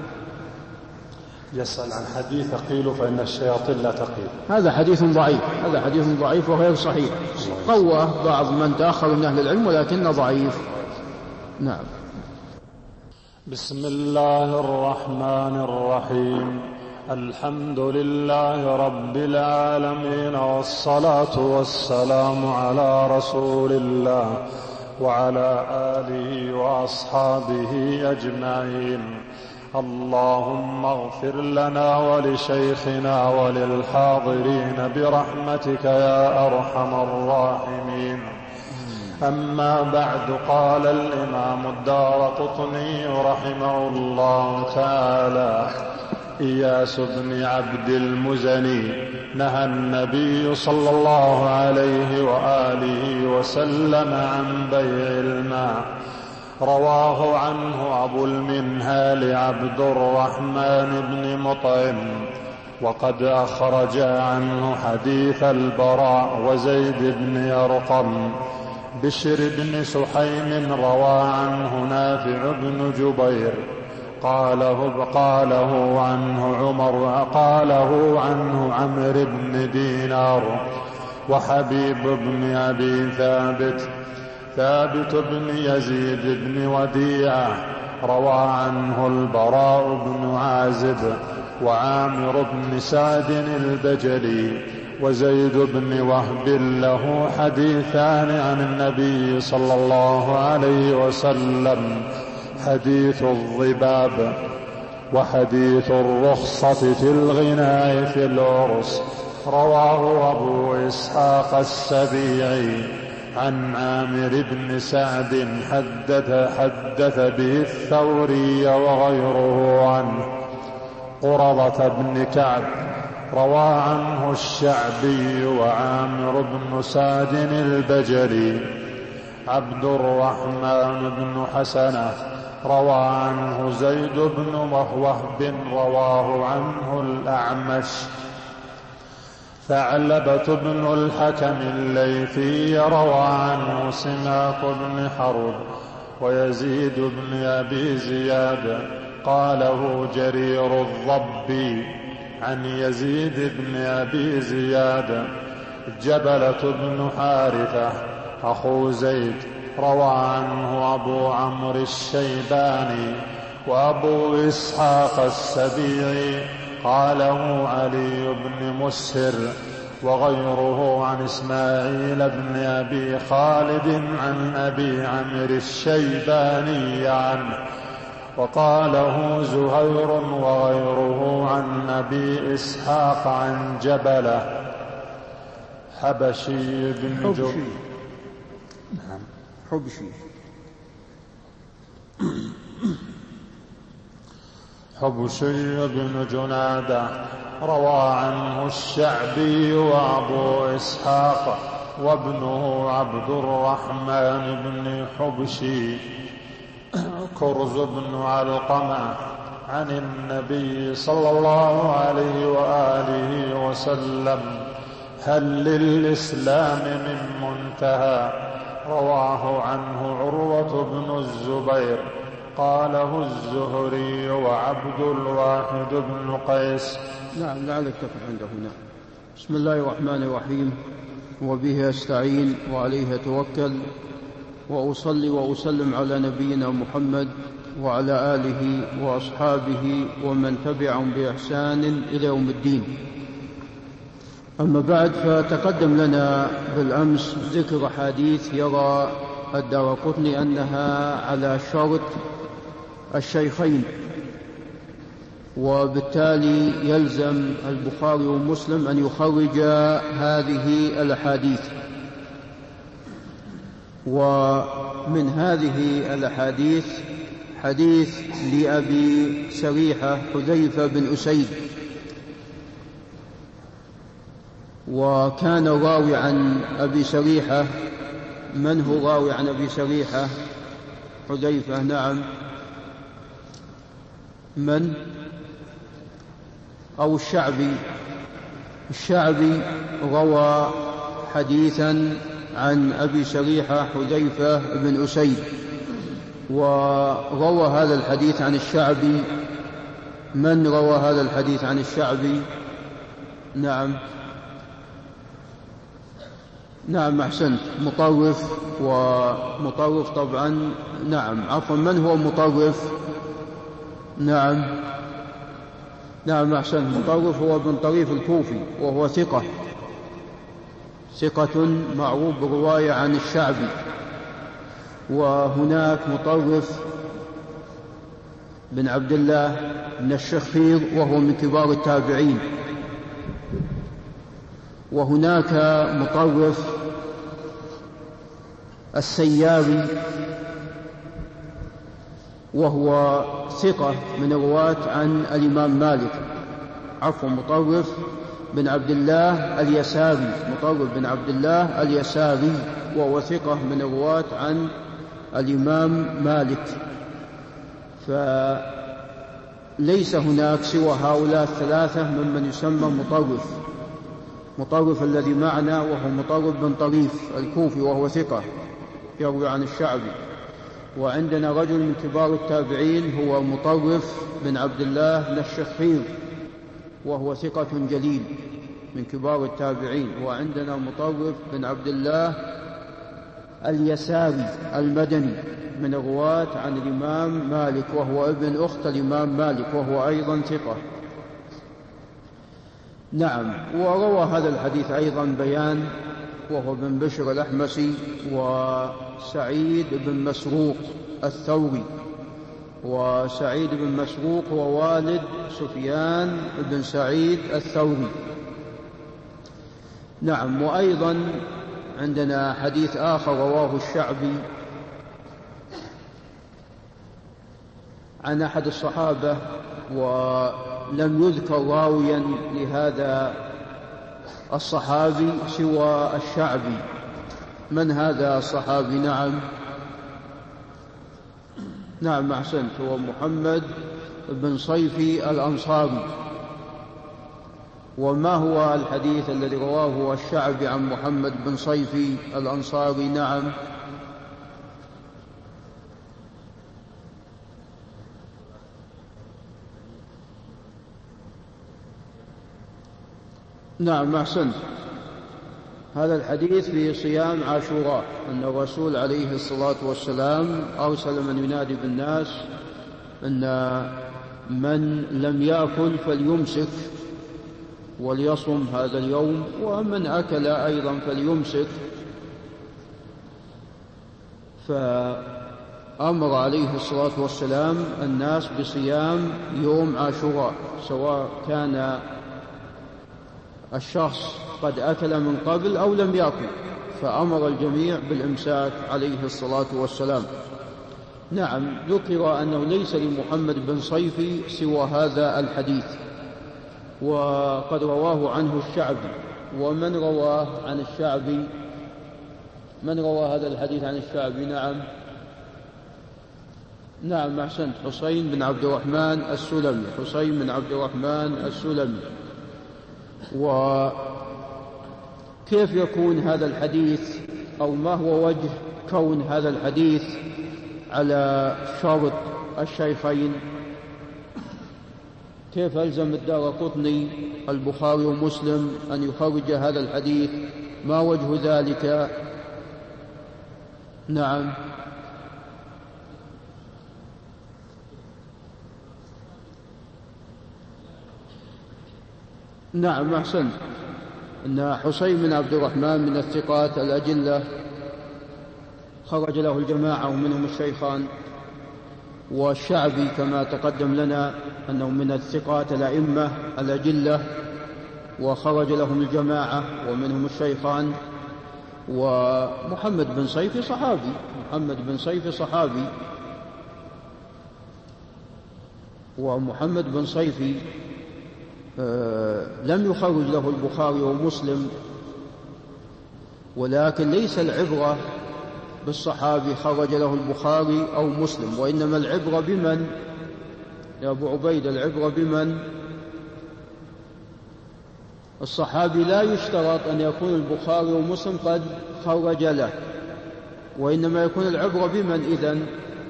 يسأل عن حديث قيل فإن الشياطين لا تقيل. هذا حديث ضعيف هذا حديث ضعيف وغير صحيح، قوى بعض من تأخر من أهل العلم ولكنه ضعيف. نعم. بسم الله الرحمن الرحيم. الحمد لله رب العالمين، والصلاة والسلام على رسول الله وعلى آله وأصحابه أجمعين. اللهم اغفر لنا ولشيخنا وللحاضرين برحمتك يا أرحم الراحمين. أما بعد، قال الإمام الدارقطني رحمه الله تعالى: إياس بن عبد المزني نهى النبي صلى الله عليه وآله وسلم عن بيع الماء. رواه عنه أبو المنهال عبد الرحمن بن مطعم، وقد أخرج عنه حديث البراء وزيد بن يرقم. بشر بن سحيم روى عنه نافع بن جبير قاله, قاله عنه عمر قاله عنه عمرو بن دينار وحبيب بن أبي ثابت ثابت بن يزيد بن وديعة. روى عنه البراء بن عازب وعامر بن سعد البجلي وزيد بن وهب له حديثان عن النبي صلى الله عليه وسلم: حديث الضباب وحديث الرخصة في الغناء في العرس. رواه أبو إسحاق السبيعي عن عامر بن سعد حدث, حدث به الثوري وغيره عنه. قرظة بن كعب روى عنه الشعبي وعامر بن سعد البجلي. عبد الرحمن بن حسنة روى عنه زيد بن وهب رواه عنه الأعمش. ثعلبة بن الحكم الليثي روى عنه سماك بن حرب ويزيد بن أبي زياد. قاله جرير الضبي عن يزيد بن أبي زياد. جبلة بن حارثة أخو زيد روى عنه أبو عمرو الشيباني وأبو إسحاق السبيعي. قاله علي بن مسهر وغيره عن إسماعيل بن أبي خالد عن أبي عمرو الشيباني عنه. وقاله زهير وغيره عن أبي إسحاق عن جبلة حبشي بن جو نعم حبشي حبشي بن جنادة روى عنه الشعبي وأبو إسحاق وابنه عبد الرحمن بن حبشي. كرز بن علقمة عن النبي صلى الله عليه وآله وسلم: هل للإسلام من منتهى؟ رواه عنه عروة بن الزبير. قاله الزهري وعبد الواحد بن قيس. نعم لعلك تقف عنده هنا. بسم الله الرحمن الرحيم، وبه أستعين وعليه أتوكل، وأصلي وأسلم على نبينا محمد وعلى آله وأصحابه ومن تبعهم بإحسان إلى يوم الدين. أما بعد، فتقدم لنا بالأمس ذكر حديث يرى الدارقطني أنها على شرط الشيخين، وبالتالي يلزم البخاري ومسلم أن يخرج هذه الأحاديث. ومن هذه الأحاديث حديث لأبي سريحة حذيفة بن أسيد، وكان راوي عن أبي سريحة. من هو راوي عن أبي سريحة حذيفة؟ نعم، من؟ أو الشعبي. الشعبي روى حديثا عن أبي سريحة حذيفة بن أسيد، وروى هذا الحديث عن الشعبي. من روى هذا الحديث عن الشعبي؟ نعم نعم أحسنت، مطرف. ومطرف طبعا، نعم عفوا، من هو مطرف؟ نعم نعم أحسنت، مطرف هو ابن طريف الكوفي، وهو ثقة ثقة معروف برواية عن الشعبي. وهناك مطرف بن عبد الله بن الشخير، وهو من كبار التابعين. وهناك مطرف السياري، وهو ثقة من الرواة عن الإمام مالك. عفوا، مطرف بن عبد الله اليساري، مطرف بن عبد الله اليساري، وهو ثقة من الرواة عن الإمام مالك. فليس هناك سوى هؤلاء الثلاثة ممن يسمى مطرف. مطرف الذي معنا وهو مطرف بن طريف الكوفي، وهو ثقة يروي عن الشعبي. وعندنا رجل من كبار التابعين هو مطرف بن عبد الله بن الشخير، وهو ثقة جليل من كبار التابعين. وعندنا مطرف بن عبد الله اليساري المدني من الرواة عن الإمام مالك، وهو ابن أخت الإمام مالك، وهو أيضا ثقة. نعم. وروى هذا الحديث أيضا بيان وهو بن بشر الأحمسي وسعيد بن مسروق الثوري، وسعيد بن مسروق هو والد سفيان بن سعيد الثوري. نعم. وأيضا عندنا حديث آخر رواه الشعبي عن أحد الصحابة ولم يذكر راويا لهذا الصحابي سوى الشعبي. من هذا الصحابي؟ نعم نعم أحسنت، هو محمد بن صيفي الأنصاري. وما هو الحديث الذي رواه الشعبي عن محمد بن صيفي الأنصاري؟ نعم نعم أحسنت، هذا الحديث في صيام عاشوراء، أن الرسول عليه الصلاة والسلام أرسل من ينادي بالناس أن من لم يأكل فليمسك وليصم هذا اليوم، ومن أكل أيضا فليمسك. فأمر عليه الصلاة والسلام الناس بصيام يوم عاشوراء، سواء كان الشخص قد أكل من قبل أو لم يأكل، فأمر الجميع بالإمساك عليه الصلاة والسلام. نعم. ذكر أنه ليس لمحمد بن صيفي سوى هذا الحديث، وقد رواه عنه الشعبي. ومن رواه عن الشعبي؟ من روى هذا الحديث عن الشعبي؟ نعم نعم أحسنت، حسين بن عبد الرحمن السلمي، حسين بن عبد الرحمن السلمي. وكيف يكون هذا الحديث، أو ما هو وجه كون هذا الحديث على شرط الشيخين؟ كيف ألزم الدارقطني البخاري ومسلم أن يخرج هذا الحديث؟ ما وجه ذلك؟ نعم نعم أحسنت، أن حسين بن عبد الرحمن من الثقات الأجلة، خرج له الجماعة ومنهم الشيخان. والشعبي كما تقدم لنا أنه من الثقات الأئمة الأجلة، وخرج لهم الجماعة ومنهم الشيخان. ومحمد بن صيفي صحابي، محمد بن صيفي صحابي ومحمد بن صيفي آه لم يخرج له البخاري ومسلم، ولكن ليس العبرة بالصحابي خرج له البخاري أو مسلم، وإنما العبرة بمن يا أبو عبيد؟ العبرة بمن؟ الصحابي لا يشترط أن يكون البخاري ومسلم قد خرج له، وإنما يكون العبرة بمن إذن؟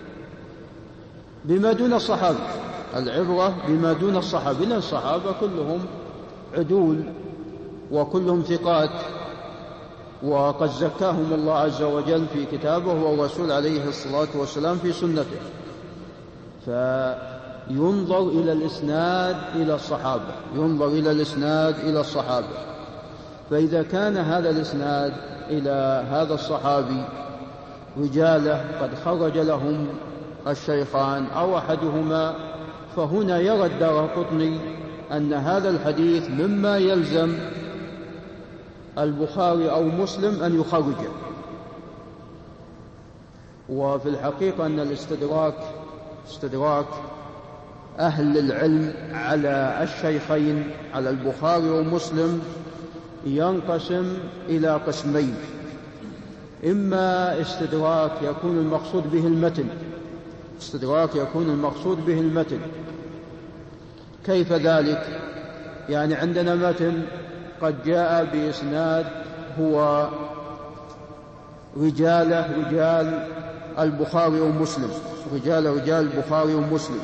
بما دون الصحابة. العبرة بما دون الصحابة، لأن الصحابة كلهم عدول وكلهم ثقات، وقد زكاهم الله عز وجل في كتابه والرسول عليه الصلاة والسلام في سنته. فينظر إلى الإسناد إلى الصحابة، ينظر إلى الإسناد إلى الصحابة. فإذا كان هذا الإسناد إلى هذا الصحابي رجاله قد خرج لهم الشيخان أو أحدهما، فهنا يرى الدارقطني أن هذا الحديث مما يلزم البخاري أو مسلم أن يخرجه. وفي الحقيقة أن الاستدراك استدراك أهل العلم على الشيخين على البخاري ومسلم ينقسم إلى قسمين: إما استدراك يكون المقصود به المتن، استدراك يكون المقصود به المتن. كيف ذلك؟ يعني عندنا متن قد جاء بإسناد هو رجال رجال البخاري ومسلم، رجال رجال البخاري ومسلم،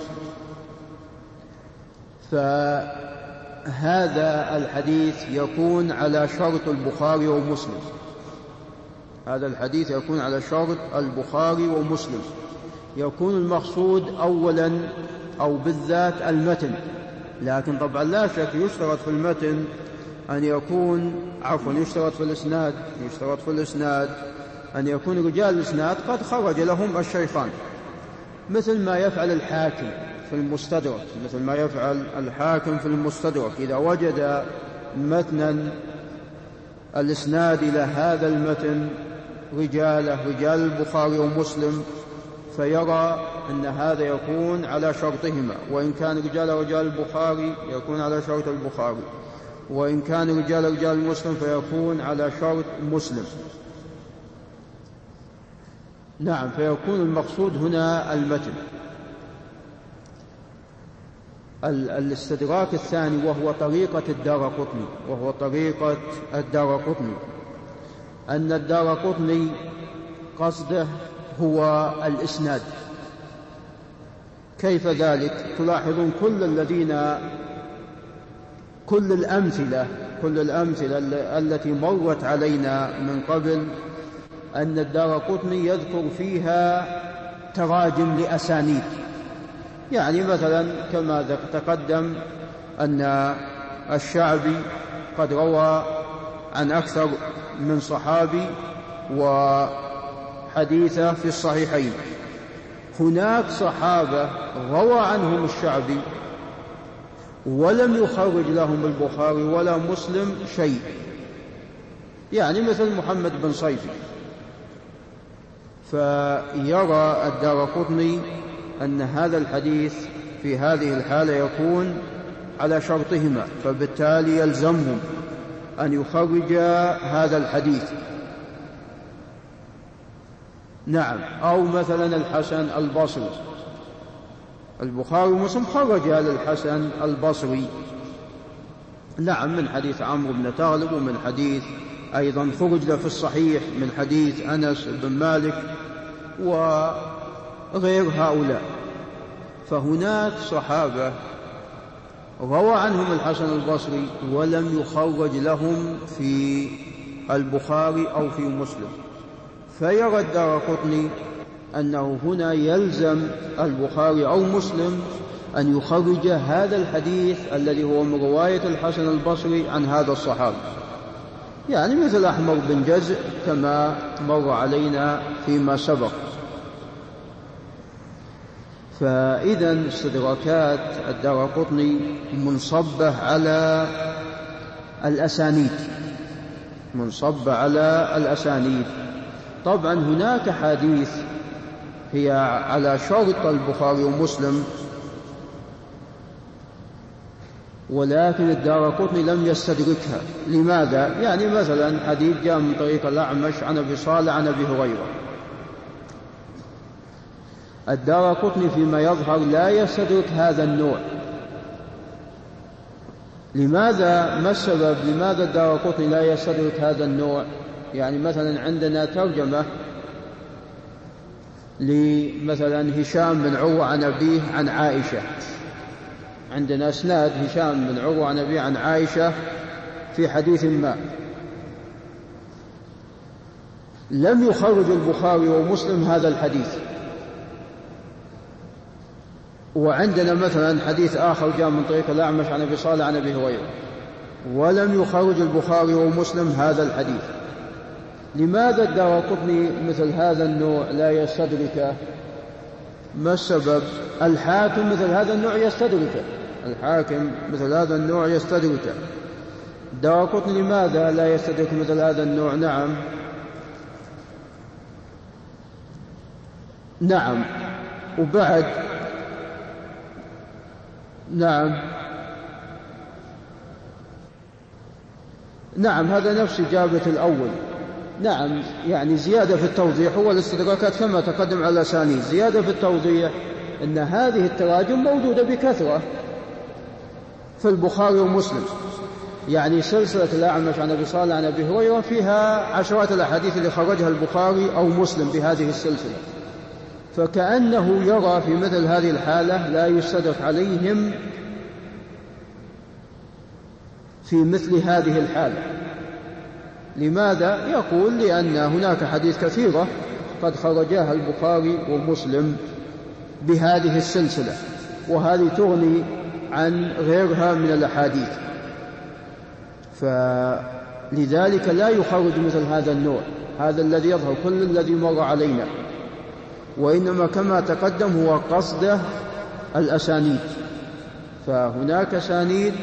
فهذا الحديث يكون على شرط البخاري ومسلم، هذا الحديث يكون على شرط البخاري ومسلم. يكون المقصود أولا أو بالذات المتن، لكن طبعا لا شك يشترط في المتن أن يكون عفوا يشترط في الإسناد يشترط في الإسناد أن يكون رجال الإسناد قد خرج لهم الشيخان، مثل ما يفعل الحاكم في المستدرك مثل ما يفعل الحاكم في المستدرك إذا وجد متنا الإسناد إلى هذا المتن رجاله رجال البخاري ومسلم، فيرى أن هذا يكون على شرطهما، وإن كان رجال رجال البخاري يكون على شرط البخاري، وإن كان رجال رجال مسلم فيكون على شرط مسلم. نعم، فيكون المقصود هنا المتن. الاستدراك الثاني وهو طريقة الدارقطني وهو طريقة الدارقطني أن الدارقطني قصده هو الإسناد. كيف ذلك؟ تلاحظون كل الذين كل الأمثلة كل الأمثلة التي مرت علينا من قبل أن الدارقطني يذكر فيها تراجم لأسانيد، يعني مثلا كما تقدم أن الشعبي قد روى عن أكثر من صحابي وحديثه في الصحيحين، هناك صحابة روى عنهم الشعبي ولم يخرج لهم البخاري ولا مسلم شيء، يعني مثل محمد بن صيفي. فيرى الدارقطني أن هذا الحديث في هذه الحالة يكون على شرطهما، فبالتالي يلزمهم أن يخرج هذا الحديث. نعم، أو مثلا الحسن البصري، البخاري ومسلم خرج للحسن البصري نعم من حديث عمرو بن طالب، ومن حديث أيضا خرج له في الصحيح من حديث أنس بن مالك وغير هؤلاء. فهناك صحابة روى عنهم الحسن البصري ولم يخرج لهم في البخاري أو في مسلم، فيرى الدارقطني أنه هنا يلزم البخاري أو مسلم أن يخرج هذا الحديث الذي هو من رواية الحسن البصري عن هذا الصحابي، يعني مثل أحمر بن جزء كما مر علينا فيما سبق. فإذا استدراكات الدارقطني منصبة على الأسانيد منصبة على الأسانيد. طبعا هناك حديث هي على شرط البخاري ومسلم، ولكن الدارقطني لم يستدركها. لماذا؟ يعني مثلا حديث جاء من طريق الأعمش عن أبي صالح عن أبي هريرة، الدارقطني فيما يظهر لا يستدرك هذا النوع. لماذا؟ ما السبب؟ لماذا الدارقطني لا يستدرك هذا النوع؟ يعني مثلا عندنا ترجمة لمثلا هشام بن عروة عن أبيه عن عائشة، عندنا اسناد هشام بن عروة عن أبيه عن عائشة في حديث ما، لم يخرج البخاري ومسلم هذا الحديث. وعندنا مثلا حديث آخر جاء من طريق الأعمش عن أبي صالح عن أبي هريرة ولم يخرج البخاري ومسلم هذا الحديث. لماذا الدارقطني مثل هذا النوع لا يستدركه؟ ما السبب؟ الحاكم مثل هذا النوع يستدركه الحاكم مثل هذا النوع يستدركه الدارقطني لماذا لا يستدرك مثل هذا النوع؟ نعم نعم وبعد نعم نعم هذا نفس إجابة الأول. نعم، يعني زيادة في التوضيح هو الاستدراكات كما تقدم على الأسانيد. زيادة في التوضيح أن هذه التراجم موجودة بكثرة في البخاري ومسلم، يعني سلسلة الأعمش عن أبي صالح عن أبي هريرة فيها عشرات الأحاديث اللي خرجها البخاري أو مسلم بهذه السلسلة، فكأنه يرى في مثل هذه الحالة لا يستدرك عليهم في مثل هذه الحالة. لماذا؟ يقول لأن هناك حديث كثيرة قد خرجها البخاري ومسلم بهذه السلسلة، وهذه تغني عن غيرها من الأحاديث، فلذلك لا يخرج مثل هذا النوع، هذا الذي يظهر كل الذي مر علينا، وإنما كما تقدم هو قصده الأسانيد. فهناك أسانيد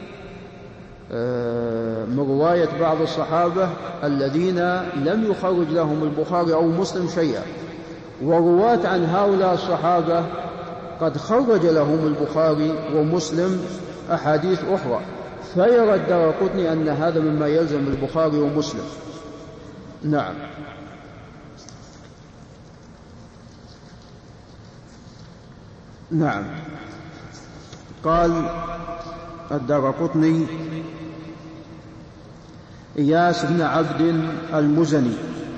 من رواية بعض الصحابة الذين لم يخرج لهم البخاري أو مسلم شيئا، ورواة عن هؤلاء الصحابة قد خرج لهم البخاري ومسلم أحاديث أخرى، فيرى الدارقطني أن هذا مما يلزم البخاري ومسلم. نعم. نعم. قال الدارقطني: إياس بن عبد المزني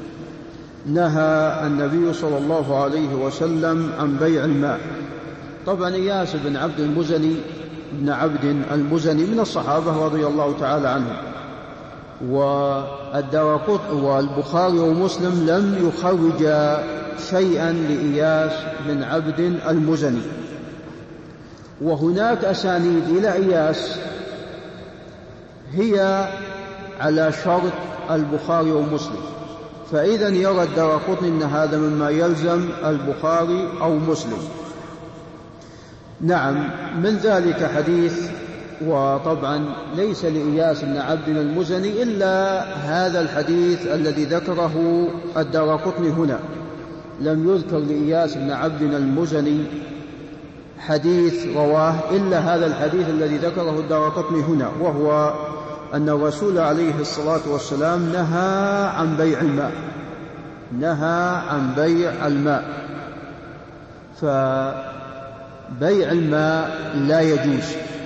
نهى النبي صلى الله عليه وسلم عن بيع الماء. طبعا إياس بن عبد المزني بن عبد المزني من الصحابة رضي الله تعالى عنهم، والدارقطني والبخاري ومسلم لم يخرج شيئا لإياس بن عبد المزني، وهناك أسانيد إلى إياس هي على شرط البخاري ومسلم، فإذا يرى الدارقطني أن هذا مما يلزم البخاري أو مسلم. نعم. من ذلك حديث، وطبعا ليس لإياس بن عبد المزني إلا هذا الحديث الذي ذكره الدارقطني هنا، لم يذكر لإياس بن عبد المزني حديث رواه إلا هذا الحديث الذي ذكره الدارقطني هنا، وهو أن الرسول عليه الصلاة والسلام نهى عن بيع الماء، نهى عن بيع الماء. فبيع الماء لا يجوز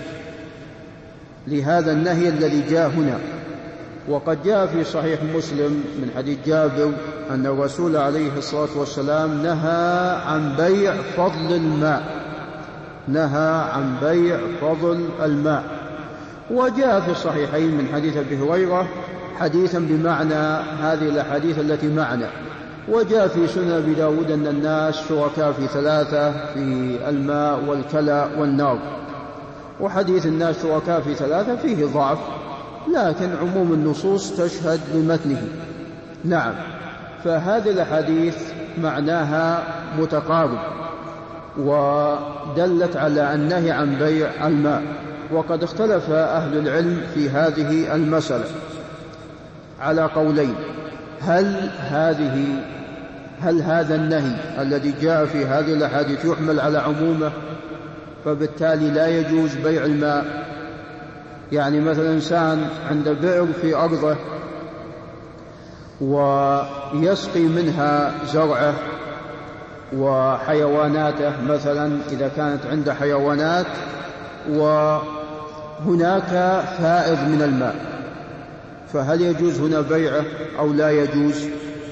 لهذا النهي الذي جاء هنا. وقد جاء في صحيح مسلم من حديث جابر أن الرسول عليه الصلاة والسلام نهى عن بيع فضل الماء، نهى عن بيع فضل الماء. وجاء في الصحيحين من حديث أبي هريرة حديثا بمعنى هذه الأحاديث التي معنا. وجاء في سنن أبي داود أن الناس شركاء في ثلاثة، في الماء والكلى والنار، وحديث الناس شركاء في ثلاثة فيه ضعف، لكن عموم النصوص تشهد بمتنه. نعم. فهذه الأحاديث معناها متقارب، ودلت على النهي عن بيع الماء. وقد اختلف أهل العلم في هذه المسألة على قولين: هل هذه هل هذا النهي الذي جاء في هذه الأحاديث يحمل على عمومه فبالتالي لا يجوز بيع الماء؟ يعني مثلا إنسان عند بئر في أرضه ويسقي منها زرعه وحيواناته، مثلا إذا كانت عنده حيوانات وهناك فائض من الماء، فهل يجوز هنا بيعه أو لا يجوز؟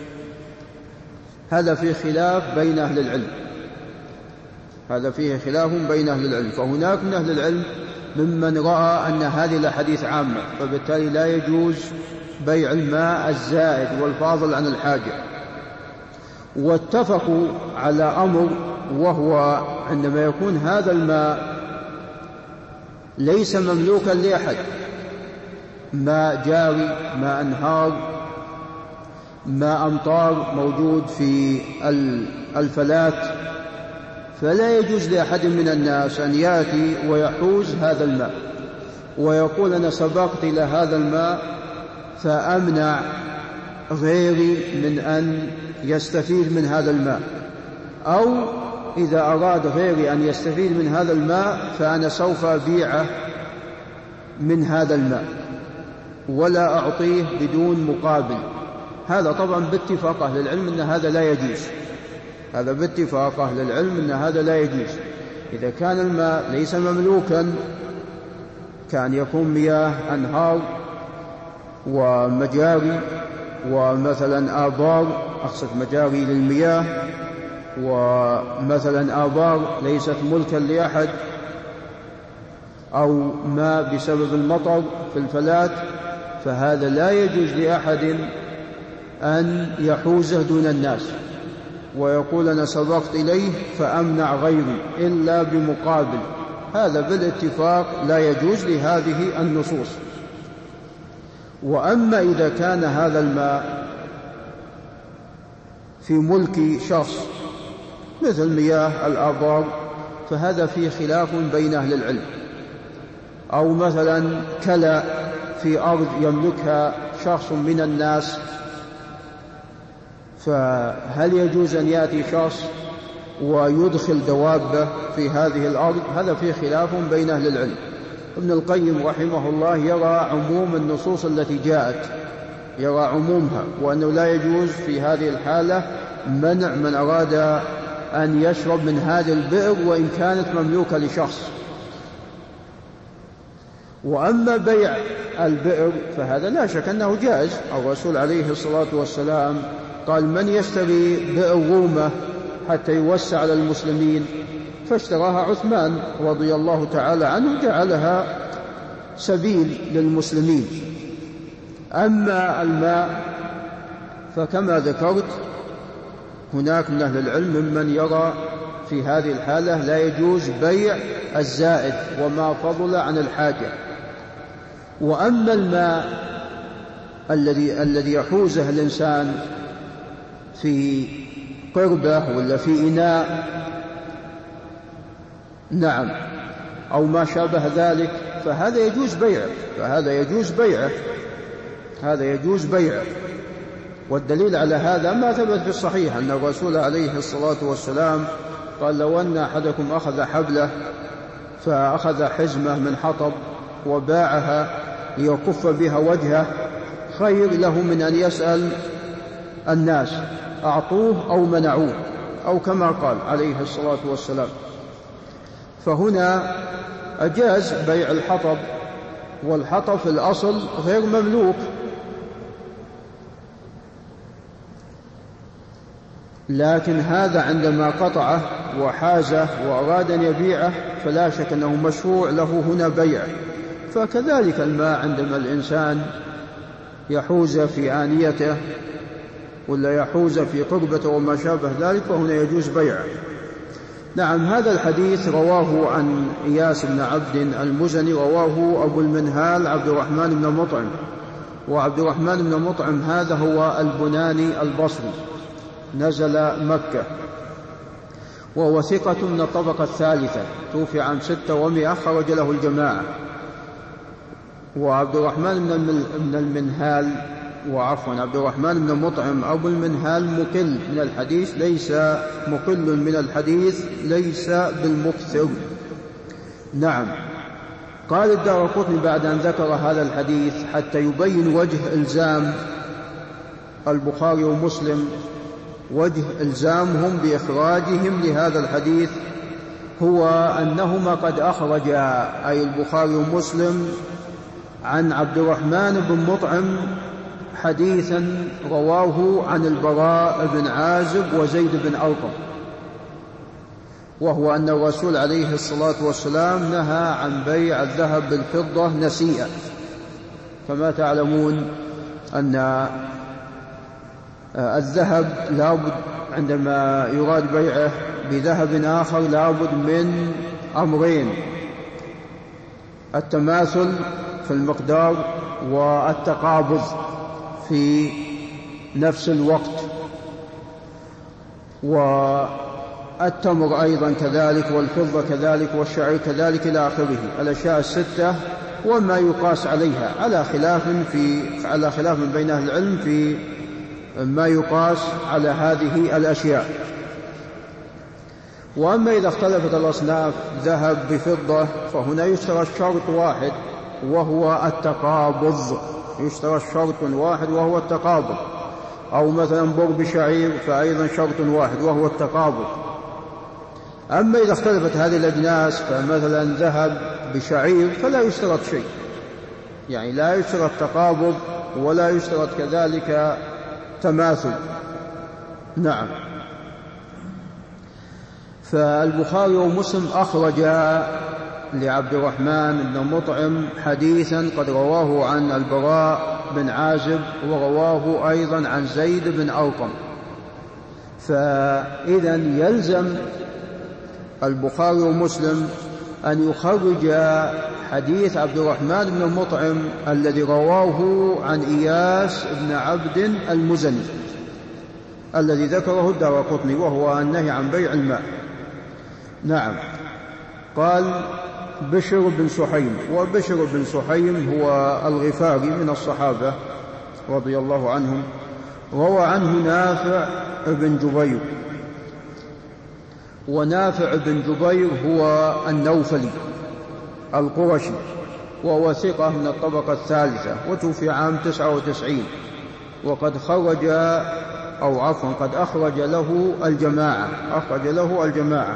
هذا فيه خلاف بين أهل العلم، هذا فيه خلاف بين أهل العلم. فهناك من أهل العلم ممن رأى أن هذه الأحاديث عامة، فبالتالي لا يجوز بيع الماء الزائد والفاضل عن الحاجة، واتفقوا على أمر، وهو عندما يكون هذا الماء ليس مملوكا لأحد، ماء جاري، ماء أنهار، ماء أمطار موجود في الفلات، فلا يجوز لأحد من الناس أن يأتي ويحوز هذا الماء ويقول أنا سبقت إلى هذا الماء فأمنع غيري من أن يستفيد من هذا الماء، أو إذا أراد غيري أن يستفيد من هذا الماء فأنا سوف أبيعه من هذا الماء ولا أعطيه بدون مقابل. هذا طبعا باتفاق أهل العلم أن هذا لا يجوز، هذا باتفاق أهل العلم أن هذا لا يجوز. إذا كان الماء ليس مملوكا، كان يكون مياه أنهار ومجاري ومثلا آبار، أقصد مجاري للمياه، ومثلا آبار ليست ملكا لأحد، أو ماء بسبب المطر في الفلات، فهذا لا يجوز لأحد أن يحوزه دون الناس ويقول أنا سبقت إليه فأمنع غيري إلا بمقابل، هذا بالاتفاق لا يجوز لهذه النصوص. وأما إذا كان هذا الماء في ملك شخص مثل مياه الآبار فهذا فيه خلاف بين أهل العلم، أو مثلا كلى في أرض يملكها شخص من الناس، فهل يجوز أن يأتي شخص ويدخل دوابه في هذه الأرض؟ هذا فيه خلاف بين أهل العلم. ابن القيم رحمه الله يرى عموم النصوص التي جاءت، يرى عمومها، وأنه لا يجوز في هذه الحالة منع من أراد أن يشرب من هذه البئر وإن كانت مملوكة لشخص. وأما بيع البئر فهذا لا شك أنه جائز. الرسول عليه الصلاة والسلام قال: من يشتري بئر رومة حتى يوسع على المسلمين؟ فاشتراها عثمان رضي الله تعالى عنه، جعلها سبيل للمسلمين. أما الماء فكما ذكرت هناك من أهل العلم ممن يرى في هذه الحالة لا يجوز بيع الزائد وما فضل عن الحاجة. وأما الماء الذي الذي يحوزه الإنسان في قربة ولا في إناء، نعم، أو ما شابه ذلك، فهذا يجوز بيعه، فهذا يجوز بيعه هذا يجوز بيعه. والدليل على هذا ما ثبت في الصحيح أن الرسول عليه الصلاة والسلام قال: لو أن أحدكم أخذ حبله فأخذ حزمة من حطب وباعها ليكف بها وجهه خير له من أن يسأل الناس أعطوه أو منعوه، أو كما قال عليه الصلاة والسلام. فهنا أجاز بيع الحطب، والحطب في الأصل غير مملوك، لكن هذا عندما قطعه وحازه وأراد أن يبيعه فلا شك أنه مشروع له هنا بيع. فكذلك الماء عندما الإنسان يحوز في آنيته ولا يحوز في قربته وما شابه ذلك فهنا يجوز بيعه. نعم، هذا الحديث رواه عن إياس بن عبد المزني، رواه أبو المنهال عبد الرحمن بن مطعم، وعبد الرحمن بن مطعم هذا هو البناني البصري، نزل مكة، وهو ثقة من الطبقة الثالثة، توفي عام ستة ومئة، خرج له الجماعة. وعبد الرحمن بن المنهال وعفوا عبد الرحمن بن مطعم أبو المنهال مقل من الحديث، ليس مقل من الحديث، ليس بالمكثر. نعم. قال الدارقطني بعد أن ذكر هذا الحديث حتى يبين وجه إلزام البخاري ومسلم، وجه إلزامهم بإخراجهم لهذا الحديث هو أنهما قد أخرجا، أي البخاري ومسلم، عن عبد الرحمن بن مطعم حديثا رواه عن البراء بن عازب وزيد بن أرقم، وهو أن الرسول عليه الصلاة والسلام نهى عن بيع الذهب بالفضة نسيئا. كما تعلمون أن الذهب لابد عندما يراد بيعه بذهب آخر لابد من أمرين: التماثل في المقدار والتقابض في نفس الوقت، والتمر أيضا كذلك، والفضة كذلك، والشعير كذلك، إلى آخره، الأشياء الستة وما يقاس عليها، على خلاف في على خلاف بين أهل العلم في ما يقاس على هذه الأشياء. وأما إذا اختلفت الأصناف ذهب بفضة فهنا يشترى الشرط واحد وهو التقابض، يشترى الشرط واحد وهو التقابض. أو مثلا بر بشعير فأيضا شرط واحد وهو التقابض. أما إذا اختلفت هذه الأجناس فمثلا ذهب بشعير فلا يشترط شيء، يعني لا يشترط تقابض ولا يشترط كذلك تماثل. نعم. فالبخاري ومسلم أخرج لعبد الرحمن بن مطعم حديثا قد رواه عن البراء بن عازب ورواه أيضا عن زيد بن أرقم. فإذا يلزم البخاري ومسلم أن يخرج حديث عبد الرحمن بن المطعم الذي رواه عن إياس بن عبد المزني الذي ذكره الدارقطني، وهو النهي عن بيع الماء. نعم. قال بشر بن سحيم، وبشر بن سحيم هو الغفاري من الصحابة رضي الله عنهم، روى عنه نافع بن جبير، ونافع بن جبير هو النوفلي القرشي، وهو ثقة من الطبقة الثالثة، وتوفي عام تسعة وتسعين، وقد خرج أو عفوا قد أخرج له الجماعة أخرج له الجماعة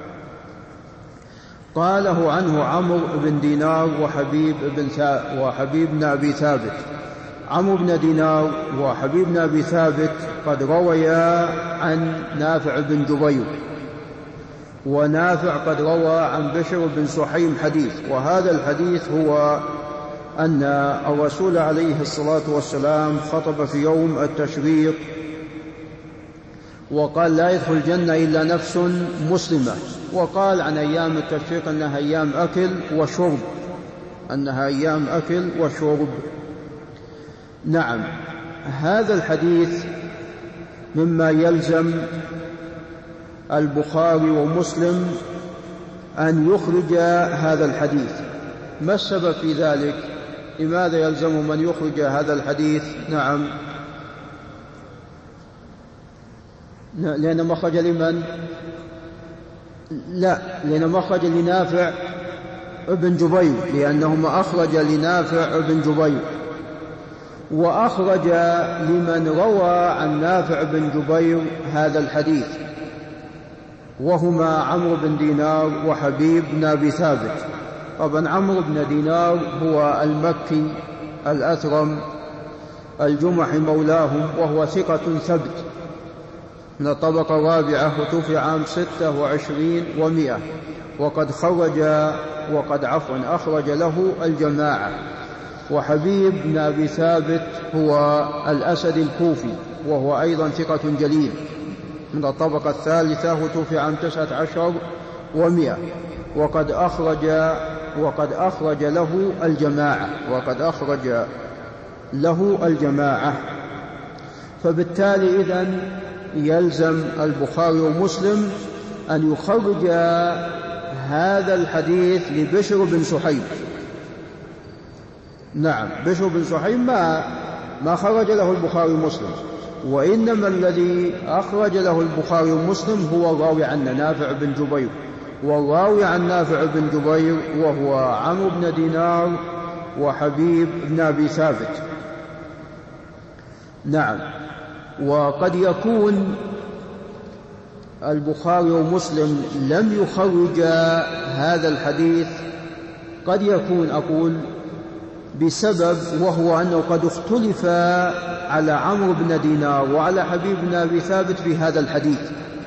قاله عنه عمرو بن دينار وحبيب بن وحبيب بن أبي ثابت. عمرو بن دينار وحبيب بن أبي ثابت قد رويا عن نافع بن جبير، ونافع قد روى عن بشر بن سحيم حديث، وهذا الحديث هو أن الرسول عليه الصلاة والسلام خطب في يوم التشريق وقال لا يدخل الجنة إلا نفس مسلمة، وقال عن أيام التشريق أنها أيام أكل وشرب أنها أيام أكل وشرب. نعم. هذا الحديث مما يلزم البخاري ومسلم أن يخرج هذا الحديث. ما السبب في ذلك؟ لماذا يلزم من يخرج هذا الحديث؟ نعم، لأن مخرج لمن؟ لا، لأن مخرج لنافع ابن جبير، لأنهما أخرج لنافع ابن جبير، وأخرج لمن روى عن نافع بن جبير هذا الحديث، وهما عمرو بن دينار وحبيب بن أبي ثابت. طبعا عمرو بن دينار هو المكي الأثرم الجمحي مولاهم، وهو ثقة ثبت من الطبقة الرابعة، وتوفي عام ستة وعشرين ومئة، وقد خرج وقد عفوا أخرج له الجماعة. وحبيب بن أبي ثابت هو الأسد الكوفي، وهو أيضا ثقة جليل من الطبقة الثالثة، وتوفي عام تسعة عشر ومئة، وقد أخرج وقد أخرج له الجماعة وقد أخرج له الجماعة. فبالتالي إذن يلزم البخاري ومسلم أن يخرج هذا الحديث لبشر بن سحيم. نعم، بشر بن سحيم ما ما خرج له البخاري ومسلم، وإنما الذي أخرج له البخاري ومسلم هو الراوي عن نافع بن جبير، والراوي عن نافع بن جبير وهو عمرو بن دينار وحبيب بن أبي ثابت. نعم. وقد يكون البخاري ومسلم لم يخرج هذا الحديث، قد يكون أقول بسبب، وهو أنه قد اختلف على عمرو بن دينار وعلى حبيب بن أبي ثابت في هذا الحديث،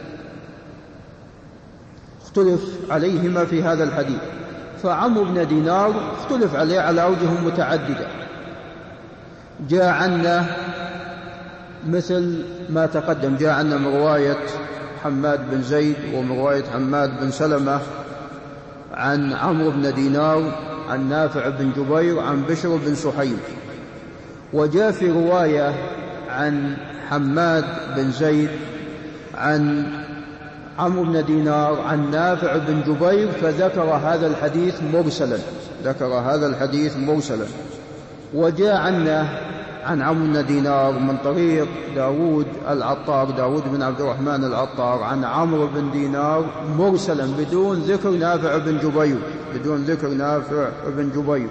اختلف عليهما في هذا الحديث. فعمرو بن دينار اختلف عليه على أوجه متعددة، جاء عنا مثل ما تقدم، جاء عنا من رواية حماد بن زيد ومن رواية حماد بن سلمة عن عمرو بن دينار عن نافع بن جبير عن بشر بن سحيم، وجاء في رواية عن حماد بن زيد عن عمرو بن دينار عن نافع بن جبير، فذكر هذا الحديث مرسلا ذكر هذا الحديث مرسلا. وجاء عنا عن عمرو بن دينار من طريق داود العطار داود بن عبد الرحمن العطار عن عمرو بن دينار مرسلا بدون ذكر نافع بن جبير بدون ذكر نافع بن جبير.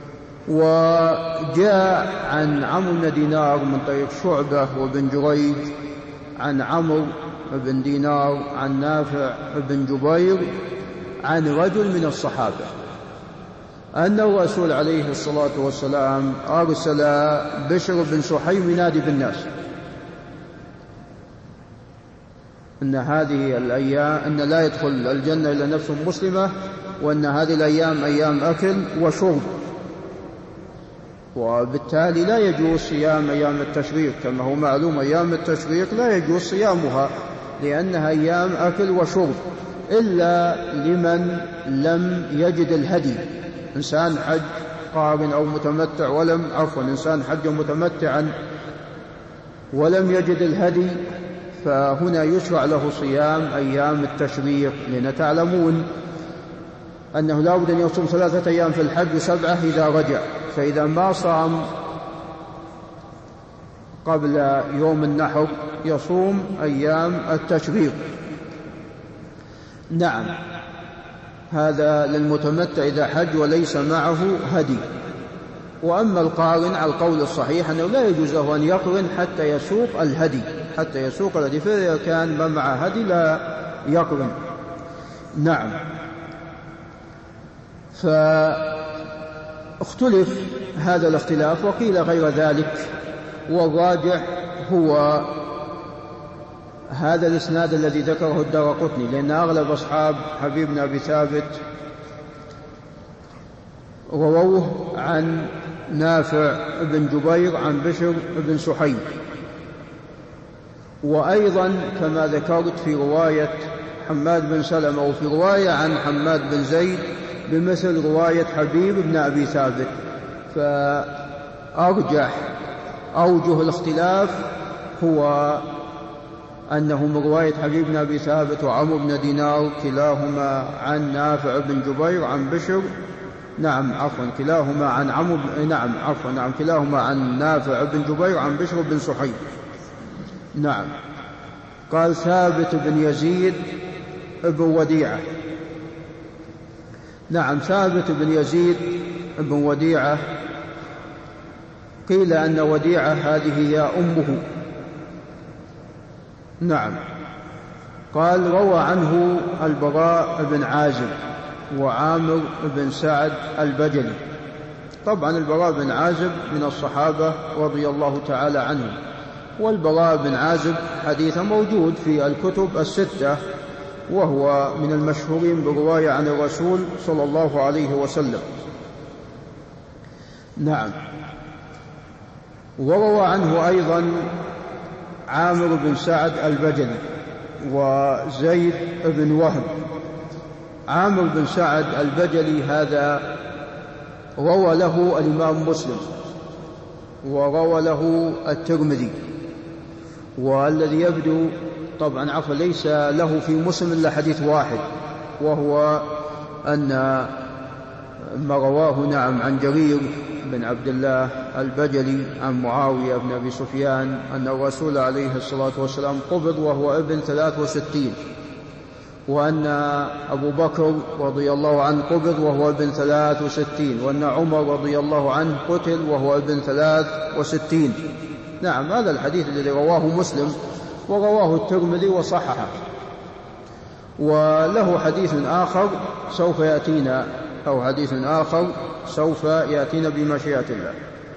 وجاء عن عمرو بن دينار من طريق شعبة وبن جريج عن عمرو بن دينار عن نافع بن جبير عن رجل من الصحابة أن الرسول عليه الصلاة والسلام أرسل بشر بن سحيم ينادي بالناس أن هذه الأيام أن لا يدخل الجنة إلا نفس مسلمة، وأن هذه الأيام أيام أكل وشرب، وبالتالي لا يجوز صيام أيام التشريق، كما هو معلوم أيام التشريق لا يجوز صيامها لأنها أيام أكل وشرب. إلا لمن لم يجد الهدي. إنسان حج قارن أو متمتع ولم عفوا إنسان حج متمتعا ولم يجد الهدي، فهنا يشرع له صيام أيام التشريق، لأن تعلمون أنه لا بد أن يصوم ثلاثة أيام في الحج وسبعة إذا رجع، فإذا ما صام قبل يوم النحر يصوم أيام التشريق. نعم، هذا للمتمتع إذا حج وليس معه هدي. وأما القارن على القول الصحيح أنه لا يجوز له أن يقرن حتى يسوق الهدي، حتى يسوق الهدي، فإذا كان ما معه هدي لا يقرن. نعم، فاختلف هذا الاختلاف وقيل غير ذلك، والراجع هو هذا الإسناد الذي ذكره الدارقطني، لأن أغلب أصحاب حبيب بن أبي ثابت رووه عن نافع بن جبير عن بشر بن سحيم، وأيضا كما ذكرت في رواية حماد بن سلمة وفي رواية عن حماد بن زيد بمثل رواية حبيب بن أبي ثابت. فأرجح أوجه الاختلاف هو أنه من رواية حبيب بن أبي ثابت وعمرو بن دينار كلاهما عن نافع بن جبير عن بشر نعم عفوا كلاهما عن عمرو نعم عفوا نعم كلاهما عن نافع بن جبير عن بشر بن سحيم. نعم. قال ثابت بن يزيد بن وديعة. نعم، ثابت بن يزيد بن وديعة قيل أن وديعة هذه هي أمه. نعم. قال روى عنه البراء بن عازب وعامر بن سعد البجلي. طبعا البراء بن عازب من الصحابة رضي الله تعالى عنهم، والبراء بن عازب حديثه موجود في الكتب الستة، وهو من المشهورين برواية عن الرسول صلى الله عليه وسلم. نعم. وروى عنه أيضا عامر بن سعد البجلي وزيد بن وهب. عامر بن سعد البجلي هذا روى له الإمام مسلم وروى له الترمذي، والذي يبدو طبعا عفوا ليس له في مسلم إلا حديث واحد، وهو أن ما رواه نعم عن جرير بن عبد الله البجلي عن معاوية بن أبي سفيان أن الرسول عليه الصلاة والسلام قبض وهو ابن ثلاث وستين، وأن أبو بكر رضي الله عنه قبض وهو ابن ثلاث وستين، وأن عمر رضي الله عنه قتل وهو ابن ثلاث وستين. نعم، هذا الحديث الذي رواه مسلم ورواه الترمذي وصححه. وله حديث آخر سوف يأتينا أو حديث آخر سوف يأتينا بمشيئة الله.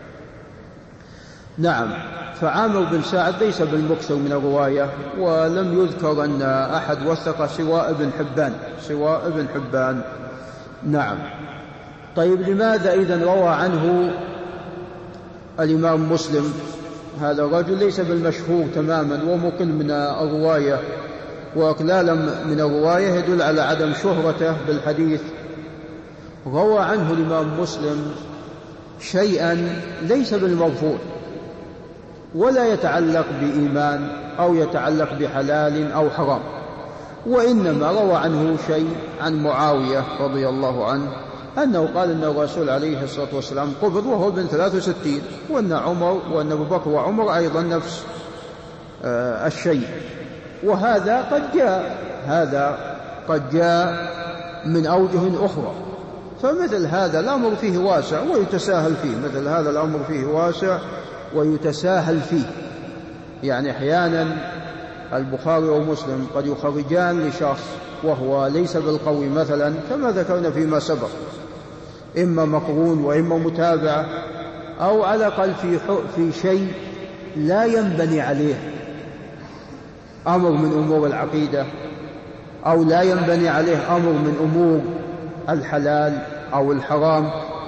نعم. فعامر بن سعد ليس بالمكثر من الرواية، ولم يذكر أن أحد وثق سوى ابن حبان سوى ابن حبان. نعم. طيب، لماذا إذن روى عنه الإمام مسلم؟ هذا الرجل ليس بالمشهور تماما ومقل من الرواية، وإقلالا من الرواية يدل على عدم شهرته بالحديث. روى عنه الإمام مسلم شيئا ليس بالمرفوع ولا يتعلق بإيمان أو يتعلق بحلال أو حرام، وإنما روى عنه شيء عن معاوية رضي الله عنه أنه قال أن الرسول عليه الصلاة والسلام قبض وهو ابن ثلاث وستين، وأن عمر وأن أبو بكر وعمر أيضا نفس آه الشيء. وهذا قد جاء هذا قد جاء من أوجه أخرى، فمثل هذا الأمر فيه واسع ويتساهل فيه، مثل هذا الأمر فيه واسع ويتساهل فيه. يعني أحيانا البخاري ومسلم قد يخرجان لشخص وهو ليس بالقوي مثلا، كما ذكرنا فيما سبق، إما مقرون وإما متابعة، أو على الأقل في, في شيء لا ينبني عليه أمر من أمور العقيدة، أو لا ينبني عليه أمر من أمور الحلال أو الحرام.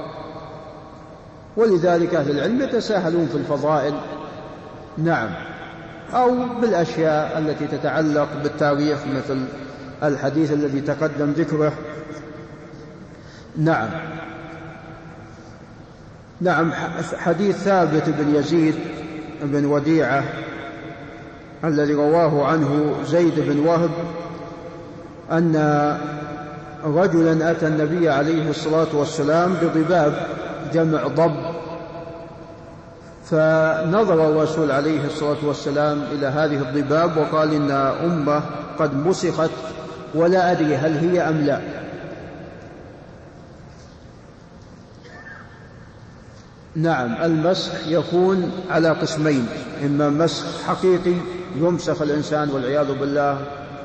ولذلك أهل العلم يتساهلون في الفضائل. نعم. أو بالأشياء التي تتعلق بالتاريخ مثل الحديث الذي تقدم ذكره. نعم نعم حديث ثابت بن يزيد بن وديعة الذي رواه عنه زيد بن وهب أن رجلا أتى النبي عليه الصلاة والسلام بضباب جمع ضب، فنظر الرسول عليه الصلاة والسلام إلى هذه الضباب وقال إن أمة قد مسخت ولا أدري هل هي أم لا. نعم المسح يكون على قسمين، إما مسح حقيقي يمسخ الإنسان والعياذ بالله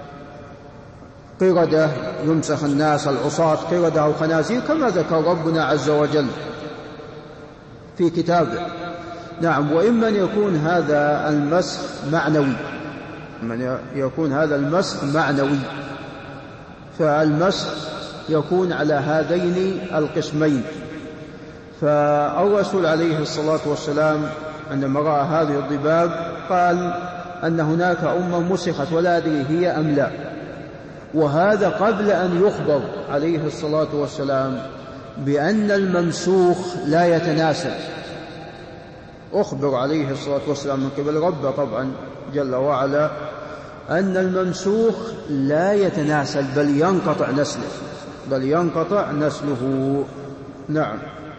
قردة، يمسخ الناس العصاة قردة أو خنازير كما ذكر ربنا عز وجل في كتابه. نعم وإما أن يكون هذا المسح معنوي، من يكون هذا المسح معنوي، فالمسح يكون على هذين القسمين. فالرسول عليه الصلاة والسلام عندما رأى هذه الضباب قال أن هناك أمة مسخت ولا أدري هي أم لا، وهذا قبل أن يخبر عليه الصلاة والسلام بأن الممسوخ لا يتناسل. أخبر عليه الصلاة والسلام من قبل ربه طبعا جل وعلا أن الممسوخ لا يتناسل بل ينقطع نسله بل ينقطع نسله. نعم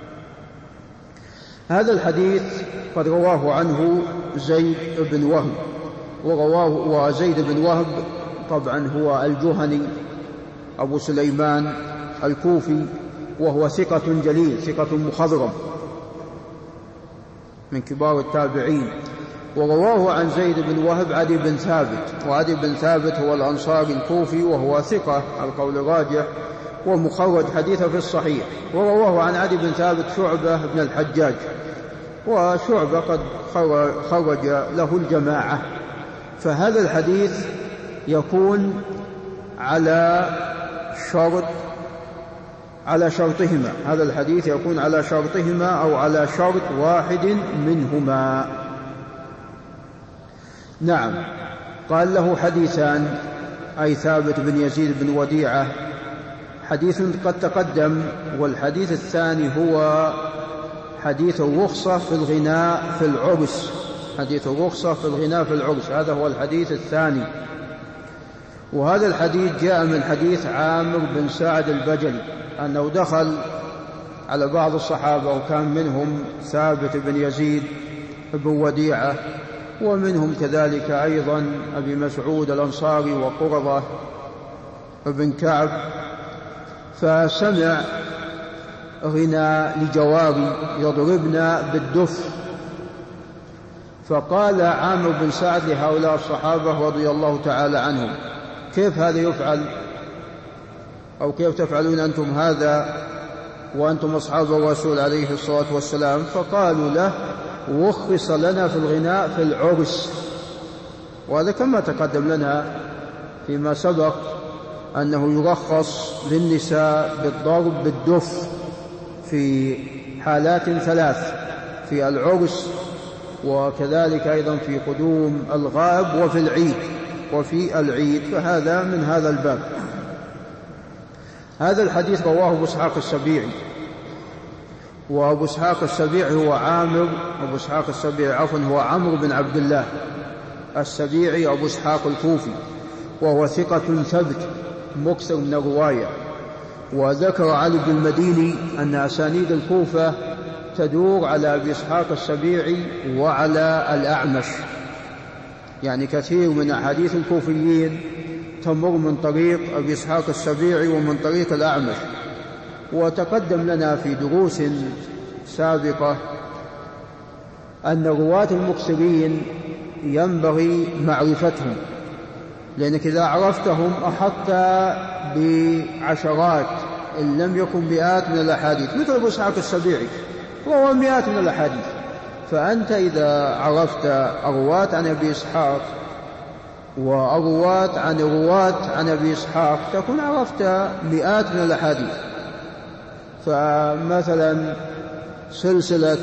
هذا الحديث قد رواه عنه زيد بن وهب، ورواه وزيد بن وهب طبعا هو الجهني أبو سليمان الكوفي، وهو ثقة جليل ثقة مخضرم من كبار التابعين. ورواه عن زيد بن وهب عدي بن ثابت، وعدي بن ثابت هو الأنصاري الكوفي وهو ثقة القول الراجح ومخرج حديثه في الصحيح. ورواه عن عدي بن ثابت شعبة بن الحجاج، وشعبة قد خرج له الجماعة. فهذا الحديث يكون على شرط على شرطهما هذا الحديث يكون على شرطهما أو على شرط واحد منهما. نعم قال له حديثان، أي ثابت بن يزيد بن وديعة حديث قد تقدم، والحديث الثاني هو حديث الرخصة في الغناء في العرس حديث الرخصة في الغناء في العرس هذا هو الحديث الثاني. وهذا الحديث جاء من حديث عامر بن سعد البجلي أنه دخل على بعض الصحابة وكان منهم ثابت بن يزيد بن وديعة، ومنهم كذلك أيضا أبي مسعود الأنصاري وقرظة بن كعب، فسمع غنى لجواري يضربن بالدف، فقال عامر بن سعد لهؤلاء الصحابة رضي الله تعالى عنهم كيف هذا يفعل، أو كيف تفعلون أنتم هذا وأنتم أصحاب الرسول عليه الصلاة والسلام؟ فقالوا له رخص لنا في الغناء في العرس. وهذا كما تقدم لنا فيما سبق أنه يرخص للنساء بالضرب بالدف في حالات ثلاث، في العرس وكذلك أيضا في قدوم الغائب وفي العيد وفي العيد فهذا من هذا الباب. هذا الحديث رواه أبو إسحاق السبيعي، وأبو إسحاق السبيعي هو عامر أبو إسحاق السبيعي عفوا هو عمرو بن عبد الله السبيعي أبو إسحاق الكوفي، وهو ثقة ثبت مكثر من الرواية. وذكر علي بن المديني أن أسانيد الكوفة تدور على أبي إسحاق السبيعي وعلى الأعمش، يعني كثير من أحاديث الكوفيين تمر من طريق أبي إسحاق السبيعي ومن طريق الأعمش. وتقدم لنا في دروس سابقة أن رواة المكثرين ينبغي معرفتهم، لأنك إذا عرفتهم أحطت بعشرات إن لم يكن مئات من الأحاديث، مثل أبو إسحاق السبيعي وهو مئات من الأحاديث. فأنت إذا عرفت الرواة عن أبي إسحاق والرواة عن الرواة عن أبي إسحاق تكون عرفت مئات من الأحاديث. فمثلا سلسلة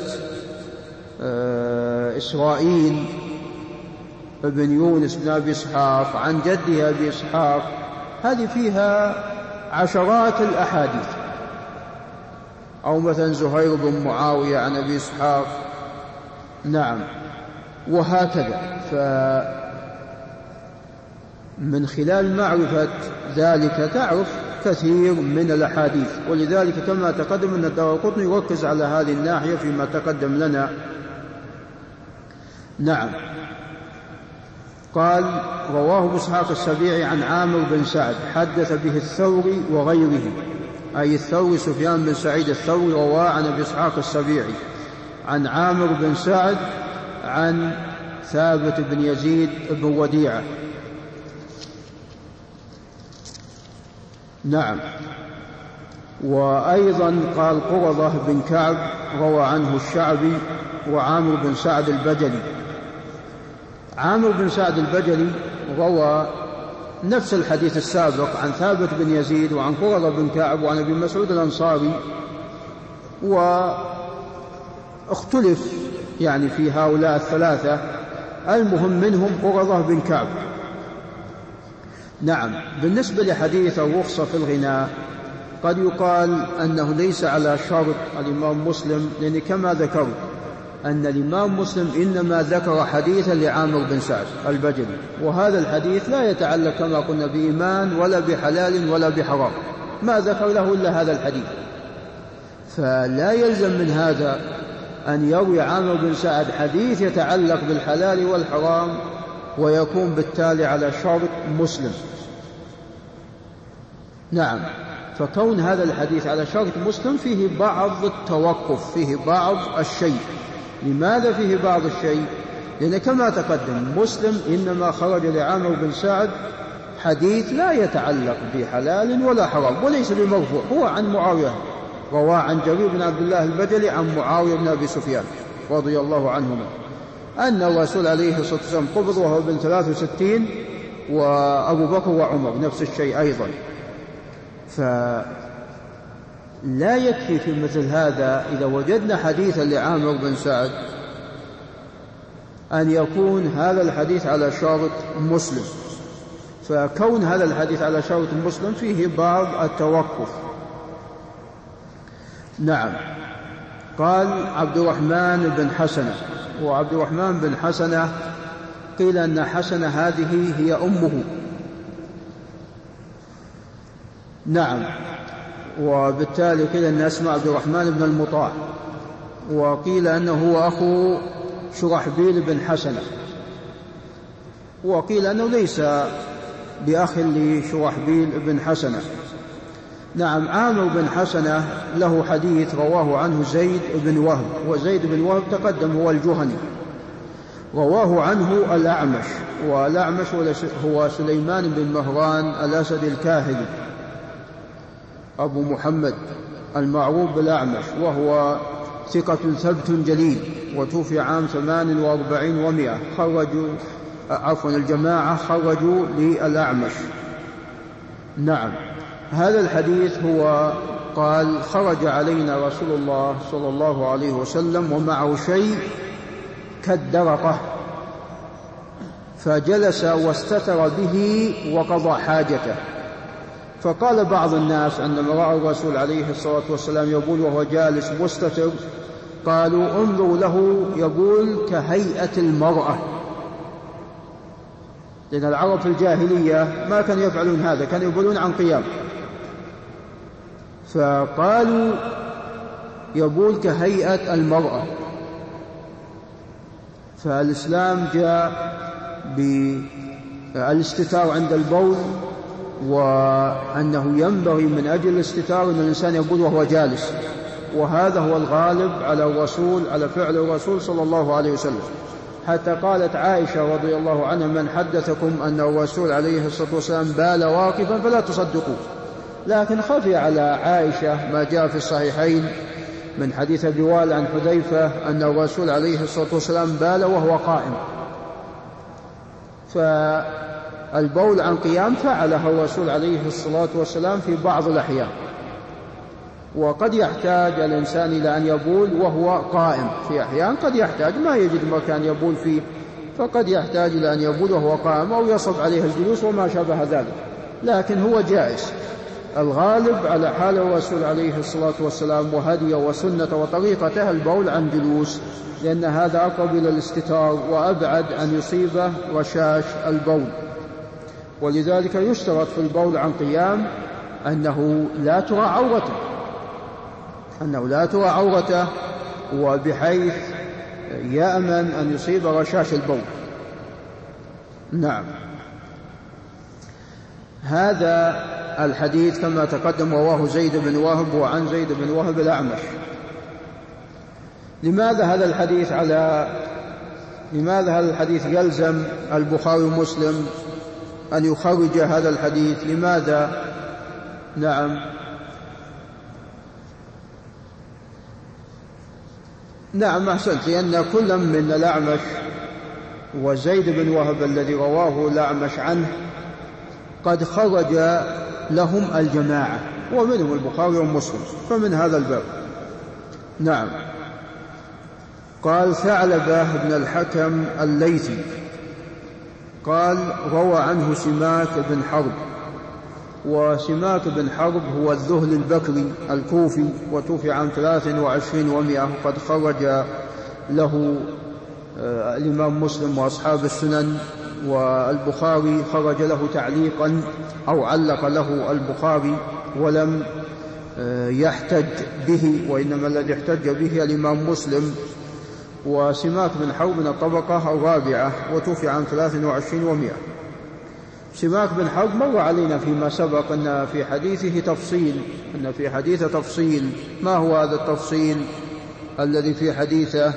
إسرائيل ابن يونس بن أبي إسحاق عن جده أبي إسحاق هذه فيها عشرات الأحاديث. أو مثلا زهير بن معاوية عن أبي إسحاق، نعم، وهكذا. فمن خلال معرفة ذلك تعرف كثير من الأحاديث. ولذلك كما تقدم أن الدارقطني يركز على هذه الناحية فيما تقدم لنا. نعم. قال: رواه أبو إسحاق السبيعي عن عامر بن سعد حدث به الثوري وغيره، أي الثوري سفيان بن سعيد الثوري رواه عن أبي إسحاق السبيعي عن عامر بن سعد عن ثابت بن يزيد بن وديعة. نعم. وأيضا قال قرظة بن كعب روى عنه الشعبي وعامر بن سعد البجلي. عامر بن سعد البجلي روى نفس الحديث السابق عن ثابت بن يزيد وعن قرظة بن كعب وعن أبي مسعود الأنصاري، واختلف يعني في هؤلاء الثلاثة، المهم منهم قرظة بن كعب. نعم. بالنسبة لحديث الرخصة في الغناء قد يقال أنه ليس على شرط الإمام مسلم، لأن كما ذكرت أن الإمام مسلم إنما ذكر حديثا لعامر بن سعد البجلي، وهذا الحديث لا يتعلق كما قلنا بإيمان ولا بحلال ولا بحرام، ما ذكر له إلا هذا الحديث. فلا يلزم من هذا أن يروي عامر بن سعد حديث يتعلق بالحلال والحرام ويكون بالتالي على شرط مسلم. نعم. فكون هذا الحديث على شرط مسلم فيه بعض التوقف، فيه بعض الشيء. لماذا فيه بعض الشيء؟ لأن كما تقدم مسلم إنما خرج لعامر بن سعد حديث لا يتعلق بحلال ولا حرام وليس بمرفوع، هو عن معاوية، رواه عن جرير بن عبد الله البجلي عن معاوية بن أبي سفيان رضي الله عنهما أن الرسول عليه الصلاة والسلام قبض وهو بن ثلاث وستين، وأبو بكر وعمر نفس الشيء أيضا. فلا يكفي في مثل هذا إذا وجدنا حديثا لعامر بن سعد أن يكون هذا الحديث على شرط مسلم، فكون هذا الحديث على شرط مسلم فيه بعض التوقف. نعم. قال عبد الرحمن بن حسنة، وعبد الرحمن بن حسنة قيل أن حسنة هذه هي أمه. نعم. وبالتالي قيل أن اسمه عبد الرحمن بن المطاع، وقيل أنه هو أخو شرحبيل بن حسنة، وقيل أنه ليس بأخ لشرحبيل بن حسنة. نعم. عامر بن حسنة له حديث رواه عنه زيد بن وهب، وزيد بن وهب تقدم هو الجهني، رواه عنه الأعمش، والأعمش هو سليمان بن مهران الأسد الكاهلي أبو محمد المعروف بالأعمش، وهو ثقة ثبت جليل، وتوفي عام ثمان وأربعين ومئة. خرجوا عفوا الجماعة خرجوا للأعمش. نعم. هذا الحديث هو قال: خرج علينا رسول الله صلى الله عليه وسلم ومعه شيء كالدرقة، فجلس واستتر به وقضى حاجته. فقال بعض الناس عندما رأى الرسول عليه الصلاة والسلام يقول وهو جالس مستتر، قالوا: انظروا له يقول كهيئة المرأة، لأن العرب في الجاهلية ما كانوا يفعلون هذا، كانوا يقولون عن قيام، فقالوا يقول كهيئة المرأة. فالإسلام جاء بالاستتار عند البول، وأنه ينبغي من أجل الاستتار أن الإنسان يقول وهو جالس، وهذا هو الغالب على الرسول، على فعل الرسول صلى الله عليه وسلم. حتى قالت عائشة رضي الله عنها: من حدثكم أن الرسول عليه الصلاة والسلام بال واقفا فلا تصدقوا. لكن خفي على عائشة ما جاء في الصحيحين من حديث أبي وائل عن حذيفة أن الرسول عليه الصلاة والسلام بال وهو قائم، فالبول عن قيام فعله الرسول عليه الصلاة والسلام في بعض الأحيان، وقد يحتاج الإنسان إلى أن يبول وهو قائم، في أحيان قد يحتاج ما يجد مكان يبول فيه، فقد يحتاج إلى أن يبول وهو قائم أو يصب عليه الجلوس وما شابه ذلك. لكن هو جائز. الغالب على حال الرسول عليه الصلاة والسلام وهديه وسنة وطريقته البول عن جلوس، لأن هذا أقرب إلى الاستتار وأبعد أن يصيبه رشاش البول. ولذلك يشترط في البول عن قيام أنه لا ترى عورته أنه لا ترى عورته وبحيث يأمن أن يصيب رشاش البول. نعم. هذا الحديث كما تقدم رواه زيد بن وهب وعن زيد بن وهب الأعمش. لماذا هذا الحديث على لماذا هذا الحديث يلزم البخاري ومسلم أن يخرج هذا الحديث؟ لماذا؟ نعم نعم أحسنت، لأن كل من الأعمش وزيد بن وهب الذي رواه الأعمش عنه قد خرج لهم الجماعة ومنهم البخاري ومسلم، فمن هذا الباب. نعم. قال ثعلبة بن الحكم الليثي قال روى عنه سماك بن حرب، وسماك بن حرب هو الذهل البكري الكوفي وتوفي عام ثلاث وعشرين ومئة، وقد خرج له الإمام مسلم وأصحاب السنن، والبخاري خرج له تعليقا أو علق له البخاري ولم يحتج به، وإنما الذي احتج به الإمام مسلم. وسماك بن حرب من الطبقة الرابعة وتوفي عام ثلاث وعشرين ومئة. سماك بن حرب مر علينا فيما سبق أن في حديثه تفصيل أن في حديث تفصيل. ما هو هذا التفصيل الذي في حديثه؟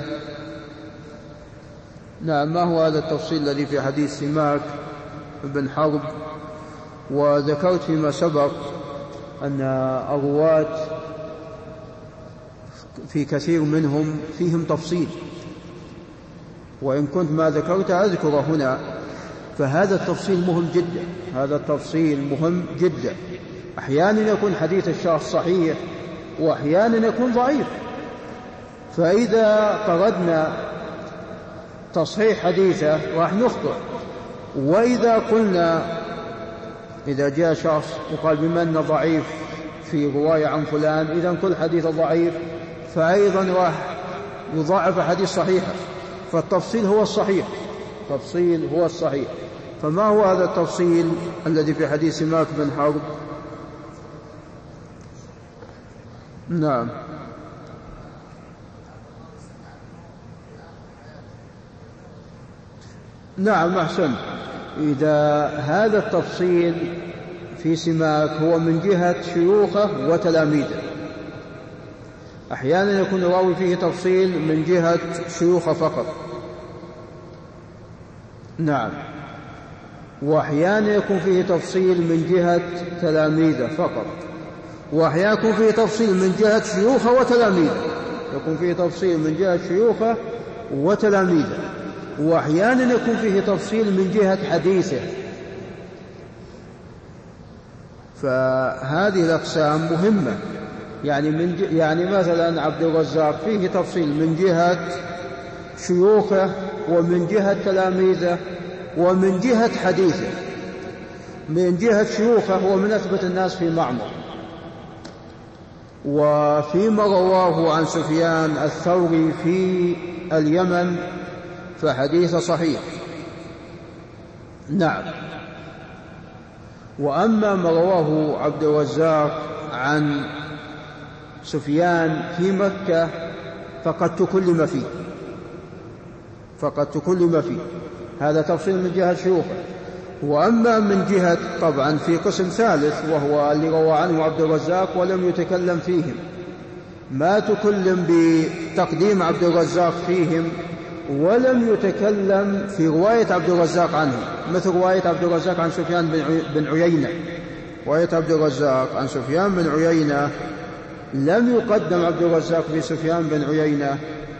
نعم، ما هو هذا التفصيل الذي في حديث سماك بن حرب؟ وذكرت فيما سبق أن الرواة في كثير منهم فيهم تفصيل، وإن كنت ما ذكرت أذكر هنا. فهذا التفصيل مهم جدا هذا التفصيل مهم جدا. أحيانا يكون حديث الشخص صحيح وأحيانا يكون ضعيف، فإذا قردنا تصحيح حديثه راح نخطئ. وإذا قلنا إذا جاء شخص وقال بما أنه ضعيف في رواية عن فلان إذن كل حديث ضعيف، فأيضا راح يضعف حديث صحيحة. فالتفصيل هو الصحيح تفصيل هو الصحيح. فما هو هذا التفصيل الذي في حديث سماك بن حرب؟ نعم نعم أحسن. إذا هذا التفصيل في سماك هو من جهة شيوخه وتلاميذه. أحيانا يكون الراوي فيه تفصيل من جهة شيوخه فقط، نعم، وأحيانا يكون فيه تفصيل من جهة تلاميذه فقط، وأحيانا يكون فيه تفصيل من جهة شيوخه وتلاميذه يكون فيه تفصيل من جهة شيوخه وتلاميذه وأحيانا يكون فيه تفصيل من جهة حديثه. فهذه الأقسام مهمة. يعني, من ج... يعني مثلا عبد الرزاق فيه تفصيل من جهة شيوخه ومن جهة تلاميذه ومن جهة حديثه. من جهة شيوخه هو من أثبت الناس في معمر، وفيما رواه عن سفيان الثوري في اليمن فحديث صحيح، نعم. وأما ما رواه عبد الرزاق عن سفيان في مكة فقد تكلم فيه فقد تكلم فيه هذا تفصيل من جهة شيوخه. وأما من جهة طبعا في قسم ثالث وهو اللي روى عنه عبد الرزاق ولم يتكلم فيهم، ما تكلم بتقديم عبد الرزاق فيهم ولم يتكلم في رواية عبد الرزاق عنه، مثل رواية عبد الرزاق عن سفيان بن عيينة. رواية عبد الرزاق عن سفيان بن عيينة لم يقدم عبد الرزاق في سفيان بن عيينة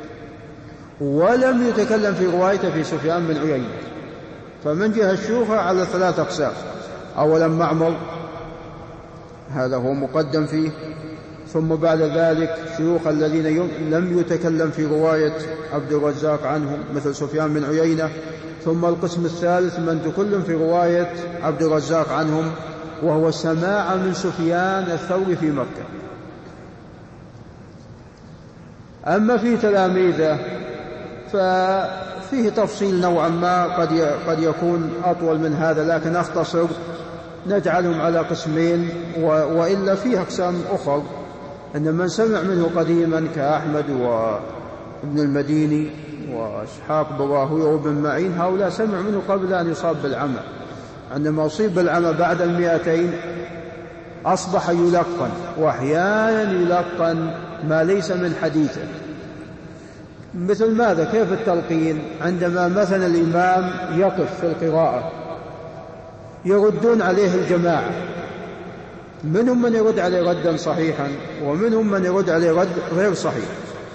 ولم يتكلم في روايته في سفيان بن عيينة. فمن جهة الشيوخة على ثلاث أقسام: أولا معمر هذا هو مقدم فيه، ثم بعد ذلك شيوخ الذين لم يتكلم في رواية عبد الرزاق عنهم مثل سفيان بن عيينة، ثم القسم الثالث من تكلم في رواية عبد الرزاق عنهم وهو السماع من سفيان الثوري في مكة. أما في تلاميذه ففيه تفصيل نوعا ما قد قد يكون أطول من هذا، لكن أختصر نجعلهم على قسمين، وإلا فيه أقسام أخرى. أن من سمع منه قديما كأحمد وابن المديني وإسحاق بن راهويه وابن معين، هؤلاء سمع منه قبل أن يصاب بالعمى. عندما أصيب بالعمى بعد المئتين أصبح يلقن، وأحيانا يلقن ما ليس من حديثه. مثل ماذا؟ كيف التلقين؟ عندما مثلا الإمام يقف في القراءة يردون عليه الجماعة، منهم من يرد عليه ردا صحيحا ومنهم من يرد عليه رد غير صحيح.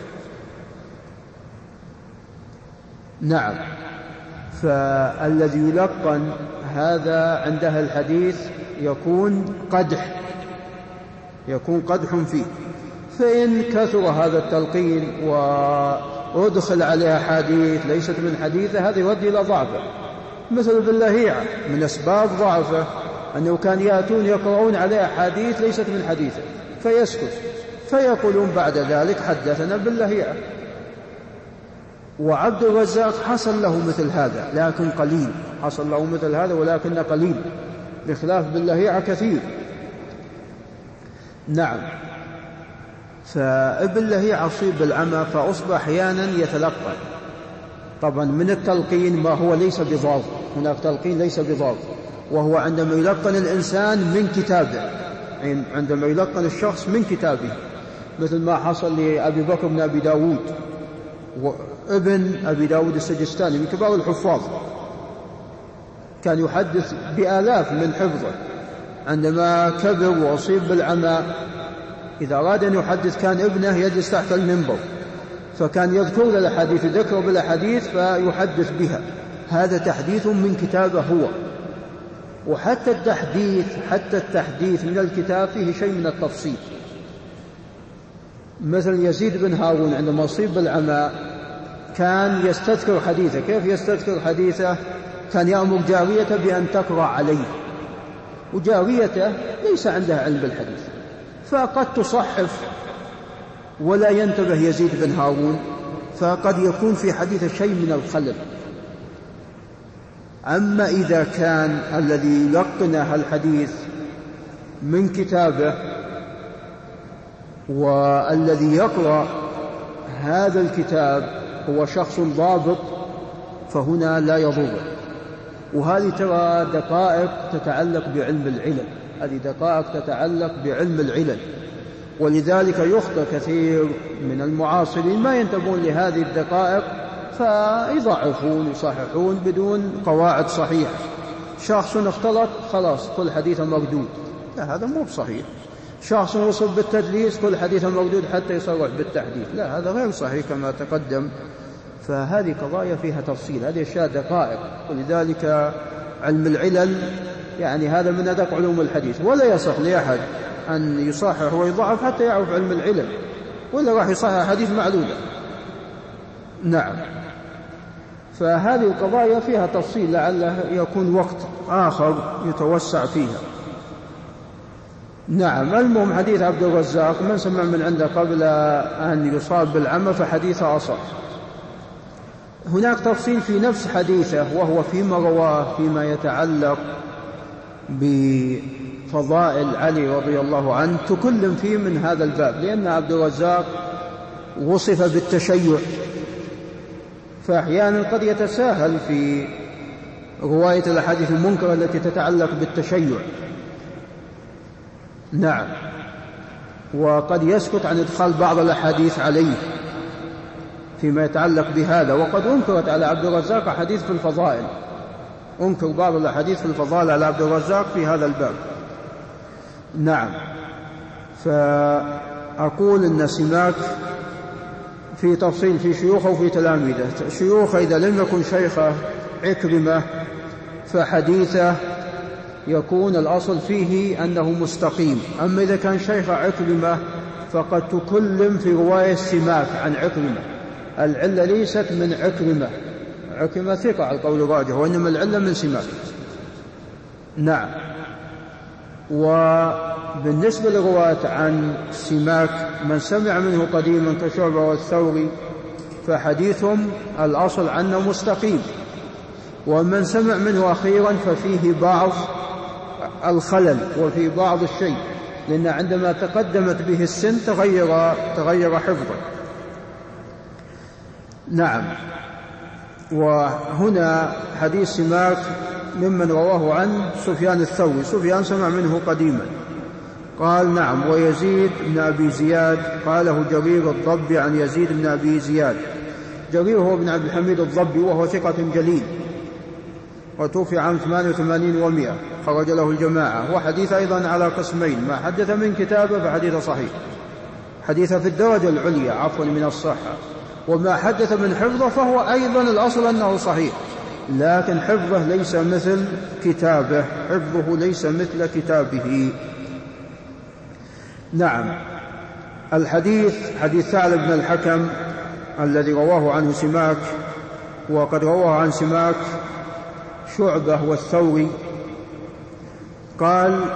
نعم. فالذي يلقن هذا عند أهل الحديث يكون قدح يكون قدح فيه، فإن كثر هذا التلقين وأدخل عليها حديث ليست من حديثه هذا يؤدي إلى ضعفه. مثل ابن لهيعة من أسباب ضعفه أنه كان يأتون يقرؤون عليه حديث ليست من حديثه فيسكت، فيقولون بعد ذلك حدثنا ابن لهيعة. وعبد الرزاق حصل له مثل هذا لكن قليل، حصل له مثل هذا ولكن قليل، بخلاف ابن لهيعة كثير. نعم. فابن لهيعة أصيب بالعمى فأصبح أحيانا يتلقى. طبعا من التلقين ما هو ليس بضار، هناك تلقين ليس بضار، وهو عندما يلقن الإنسان من كتابه، عندما يلقن الشخص من كتابه، مثل ما حصل لأبي بكر بن أبي داود وابن أبي داود السجستاني من كبار الحفاظ، كان يحدث بآلاف من حفظه. عندما كبر وأصيب بالعمى إذا أراد أن يحدث كان ابنه يجلس تحت المنبر، فكان يذكر الأحاديث، ذكر بالأحاديث فيحدث بها. هذا تحديث من كتابه هو. وحتى التحديث حتى التحديث من الكتاب فيه شيء من التفصيل. مثل يزيد بن هارون عندما أصيب بالعمى كان يستذكر حديثه. كيف يستذكر حديثه؟ كان يأمر جاريته بأن تقرأ عليه، وجاريته ليس عندها علم بالحديث، فقد تصحف ولا ينتبه يزيد بن هارون، فقد يكون في حديث شيء من الخلل. أما إذا كان الذي يلقنه الحديث من كتابه والذي يقرأ هذا الكتاب هو شخص ضابط فهنا لا يضره. وهذه ترى دقائق تتعلق بعلم العلل، هذه دقائق تتعلق بعلم العلل، ولذلك يخطئ كثير من المعاصرين ما ينتبهون لهذه الدقائق فيضعفون يصححون بدون قواعد صحيحة. شخص اختلط خلاص كل حديثه مردود، لا هذا مو بصحيح. شخص وصف بالتدليس كل حديثه مردود حتى يصرح بالتحديث، لا هذا غير صحيح كما تقدم. فهذه قضايا فيها تفصيل، هذه أشياء دقائق، ولذلك علم العلل يعني هذا من أدق علوم الحديث، ولا يصح لأحد أن يصحح ويضعف حتى يعرف علم العلل، ولا راح يصحح حديث معلولة. نعم. فهذه القضايا فيها تفصيل لعله يكون وقت آخر يتوسع فيها. نعم. المهم حديث عبد الرزاق من سمع من عنده قبل أن يصاب بالعمى فحديثه أصح. هناك تفصيل في نفس حديثه وهو فيما رواه فيما يتعلق بفضائل علي رضي الله عنه، تكلم فيه من هذا الباب، لأن عبد الرزاق وصف بالتشيع، فأحيانا قد يتساهل في رواية الأحاديث المنكرة التي تتعلق بالتشيع. نعم. وقد يسكت عن إدخال بعض الأحاديث عليه فيما يتعلق بهذا. وقد أنكرت على عبد الرزاق حديث في الفضائل، أنكر بعض الأحاديث في الفضائل على عبد الرزاق في هذا الباب. نعم. فأقول إن سماك في تفصيل في شيوخه وفي تلاميذه. شيوخه إذا لم يكن شيخه عكرمة فحديثه يكون الأصل فيه أنه مستقيم. أما إذا كان شيخ عكرمة فقد تكلم في رواية سماك عن عكرمة، العلة ليست من عكرمة، عكرمة ثقة على القول الراجح، وإنما العلة من سماك. نعم. وبالنسبة للرواة عن سماك من سمع منه قديما كشعبة والثوري فحديثهم الأصل عنه مستقيم، ومن سمع منه أخيرا ففيه بعض الخلل وفي بعض الشيء، لأن عندما تقدمت به السن تغير, تغير حفظه. نعم. وهنا حديث سماك ممن رواه عن سفيان الثوري، سفيان سمع منه قديما. قال نعم. ويزيد بن أبي زياد قاله جرير الضبي عن يزيد بن أبي زياد. جرير هو بن عبد الحميد الضبي وهو ثقة جليل، وتوفي عام ثمانية وثمانين ومئة، خرج له الجماعة. وحديث أيضا على قسمين، ما حدث من كتابه فحديث صحيح، حديث في الدرجة العليا عفوا من الصحة، وما حدث من حفظه فهو أيضا الأصل أنه صحيح، لكن حفظه ليس مثل كتابه، حفظه ليس مثل كتابه. نعم. الحديث حديث ثعلب بن الحكم الذي رواه عنه سماك، وقد رواه عن سماك شعبة والثوري. قال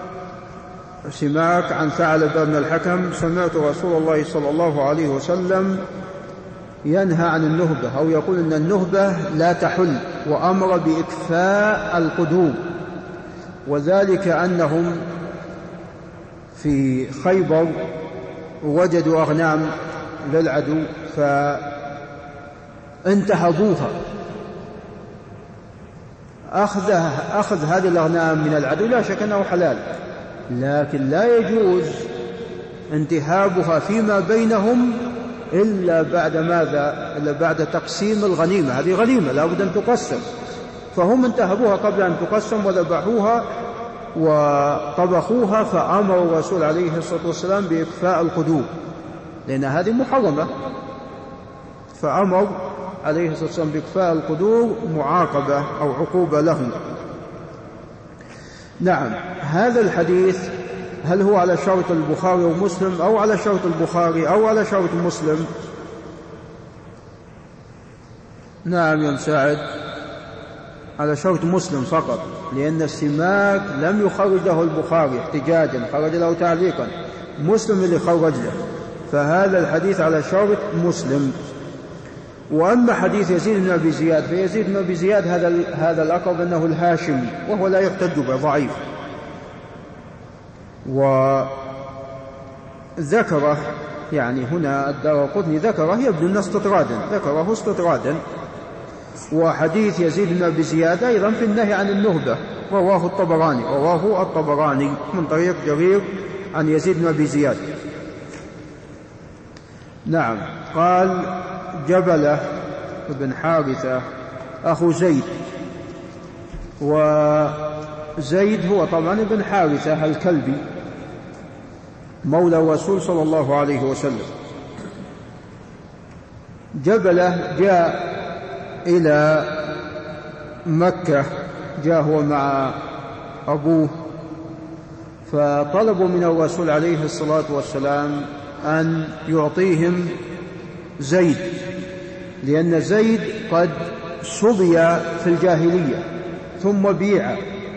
سماك عن ثعلب بن الحكم سمعت رسول الله صلى الله عليه وسلم ينهى عن النهبة، أو يقول أن النهبة لا تحل، وأمر بإكفاء القدور، وذلك أنهم في خيبر وجدوا أغنام للعدو فانتهبوها. أخذ, أخذ هذه الأغنام من العدو لا شك أنه حلال، لكن لا يجوز انتهابها فيما بينهم إلا بعد ماذا؟ إلا بعد تقسيم الغنيمة. هذه غنيمة لا بد أن تقسم، فهم انتهبوها قبل أن تقسم وذبحوها وطبخوها، فأمر الرسول عليه الصلاة والسلام بإكفاء القدور لأن هذه محرمة، فأمر عليه الصلاة والسلام بإكفاء القدور معاقبة أو عقوبة لهم. نعم. هذا الحديث هل هو على شرط البخاري ومسلم أو على شرط البخاري أو على شرط مسلم؟ نعم يا مساعد، على شرط مسلم فقط، لأن السماك لم يخرج له البخاري احتجاجا، خرج له تعليقا، مسلم اللي خرج له، فهذا الحديث على شرط مسلم. وأما حديث يزيد بن أبي زياد فيزيد بن أبي زياد هذا هذا الأقرب أنه الهاشمي، وهو لا يحتج به، ضعيف. وذكره يعني هنا الدارقطني ذكره يبدو أنه استطرادا، ذكره استطرادا. وحديث يزيد بن أبي زياد أيضا في النهي عن النهبة رواه الطبراني، رواه الطبراني من طريق جرير عن يزيد بن أبي زياد. نعم. قال جبلة بن حارثة أخو زيد، وزيد هو طبعا بن حارثة الكلبي مولى الرسول صلى الله عليه وسلم. جبلة جاء إلى مكة، جاء هو مع أبوه، فطلبوا من الرسول عليه الصلاة والسلام أن يعطيهم زيد، لأن زيد قد صبي في الجاهلية ثم بيع،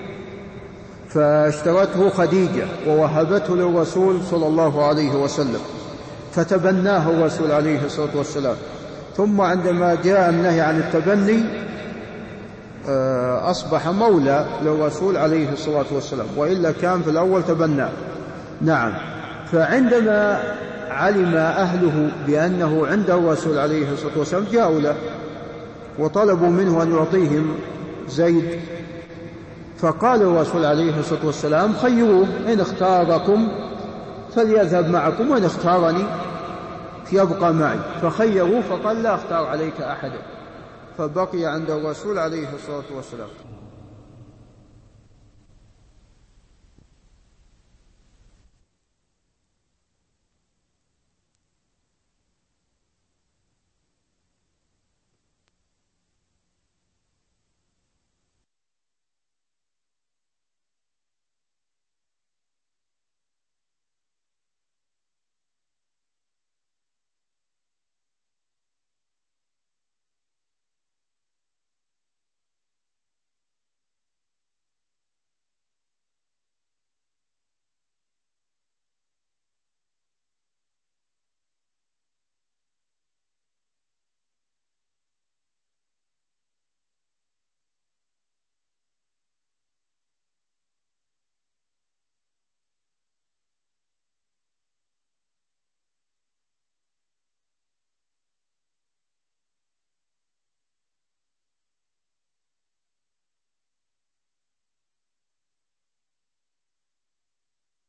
فاشترته خديجة ووهبته للرسول صلى الله عليه وسلم، فتبناه الرسول عليه الصلاة والسلام. ثم عندما جاء النهي عن التبني أصبح مولى للرسول عليه الصلاة والسلام، وإلا كان في الأول تبناه. نعم. فعندما علم أهله بأنه عند الرسول عليه الصلاة والسلام جاءوا له وطلبوا منه أن يعطيهم زيد، فقال الرسول عليه الصلاة والسلام خيروه، إن اختاركم فليذهب معكم، وإن اختارني يبقى معي. فخيروه، فقال لا أختار عليك أحدا، فبقي عند الرسول عليه الصلاة والسلام.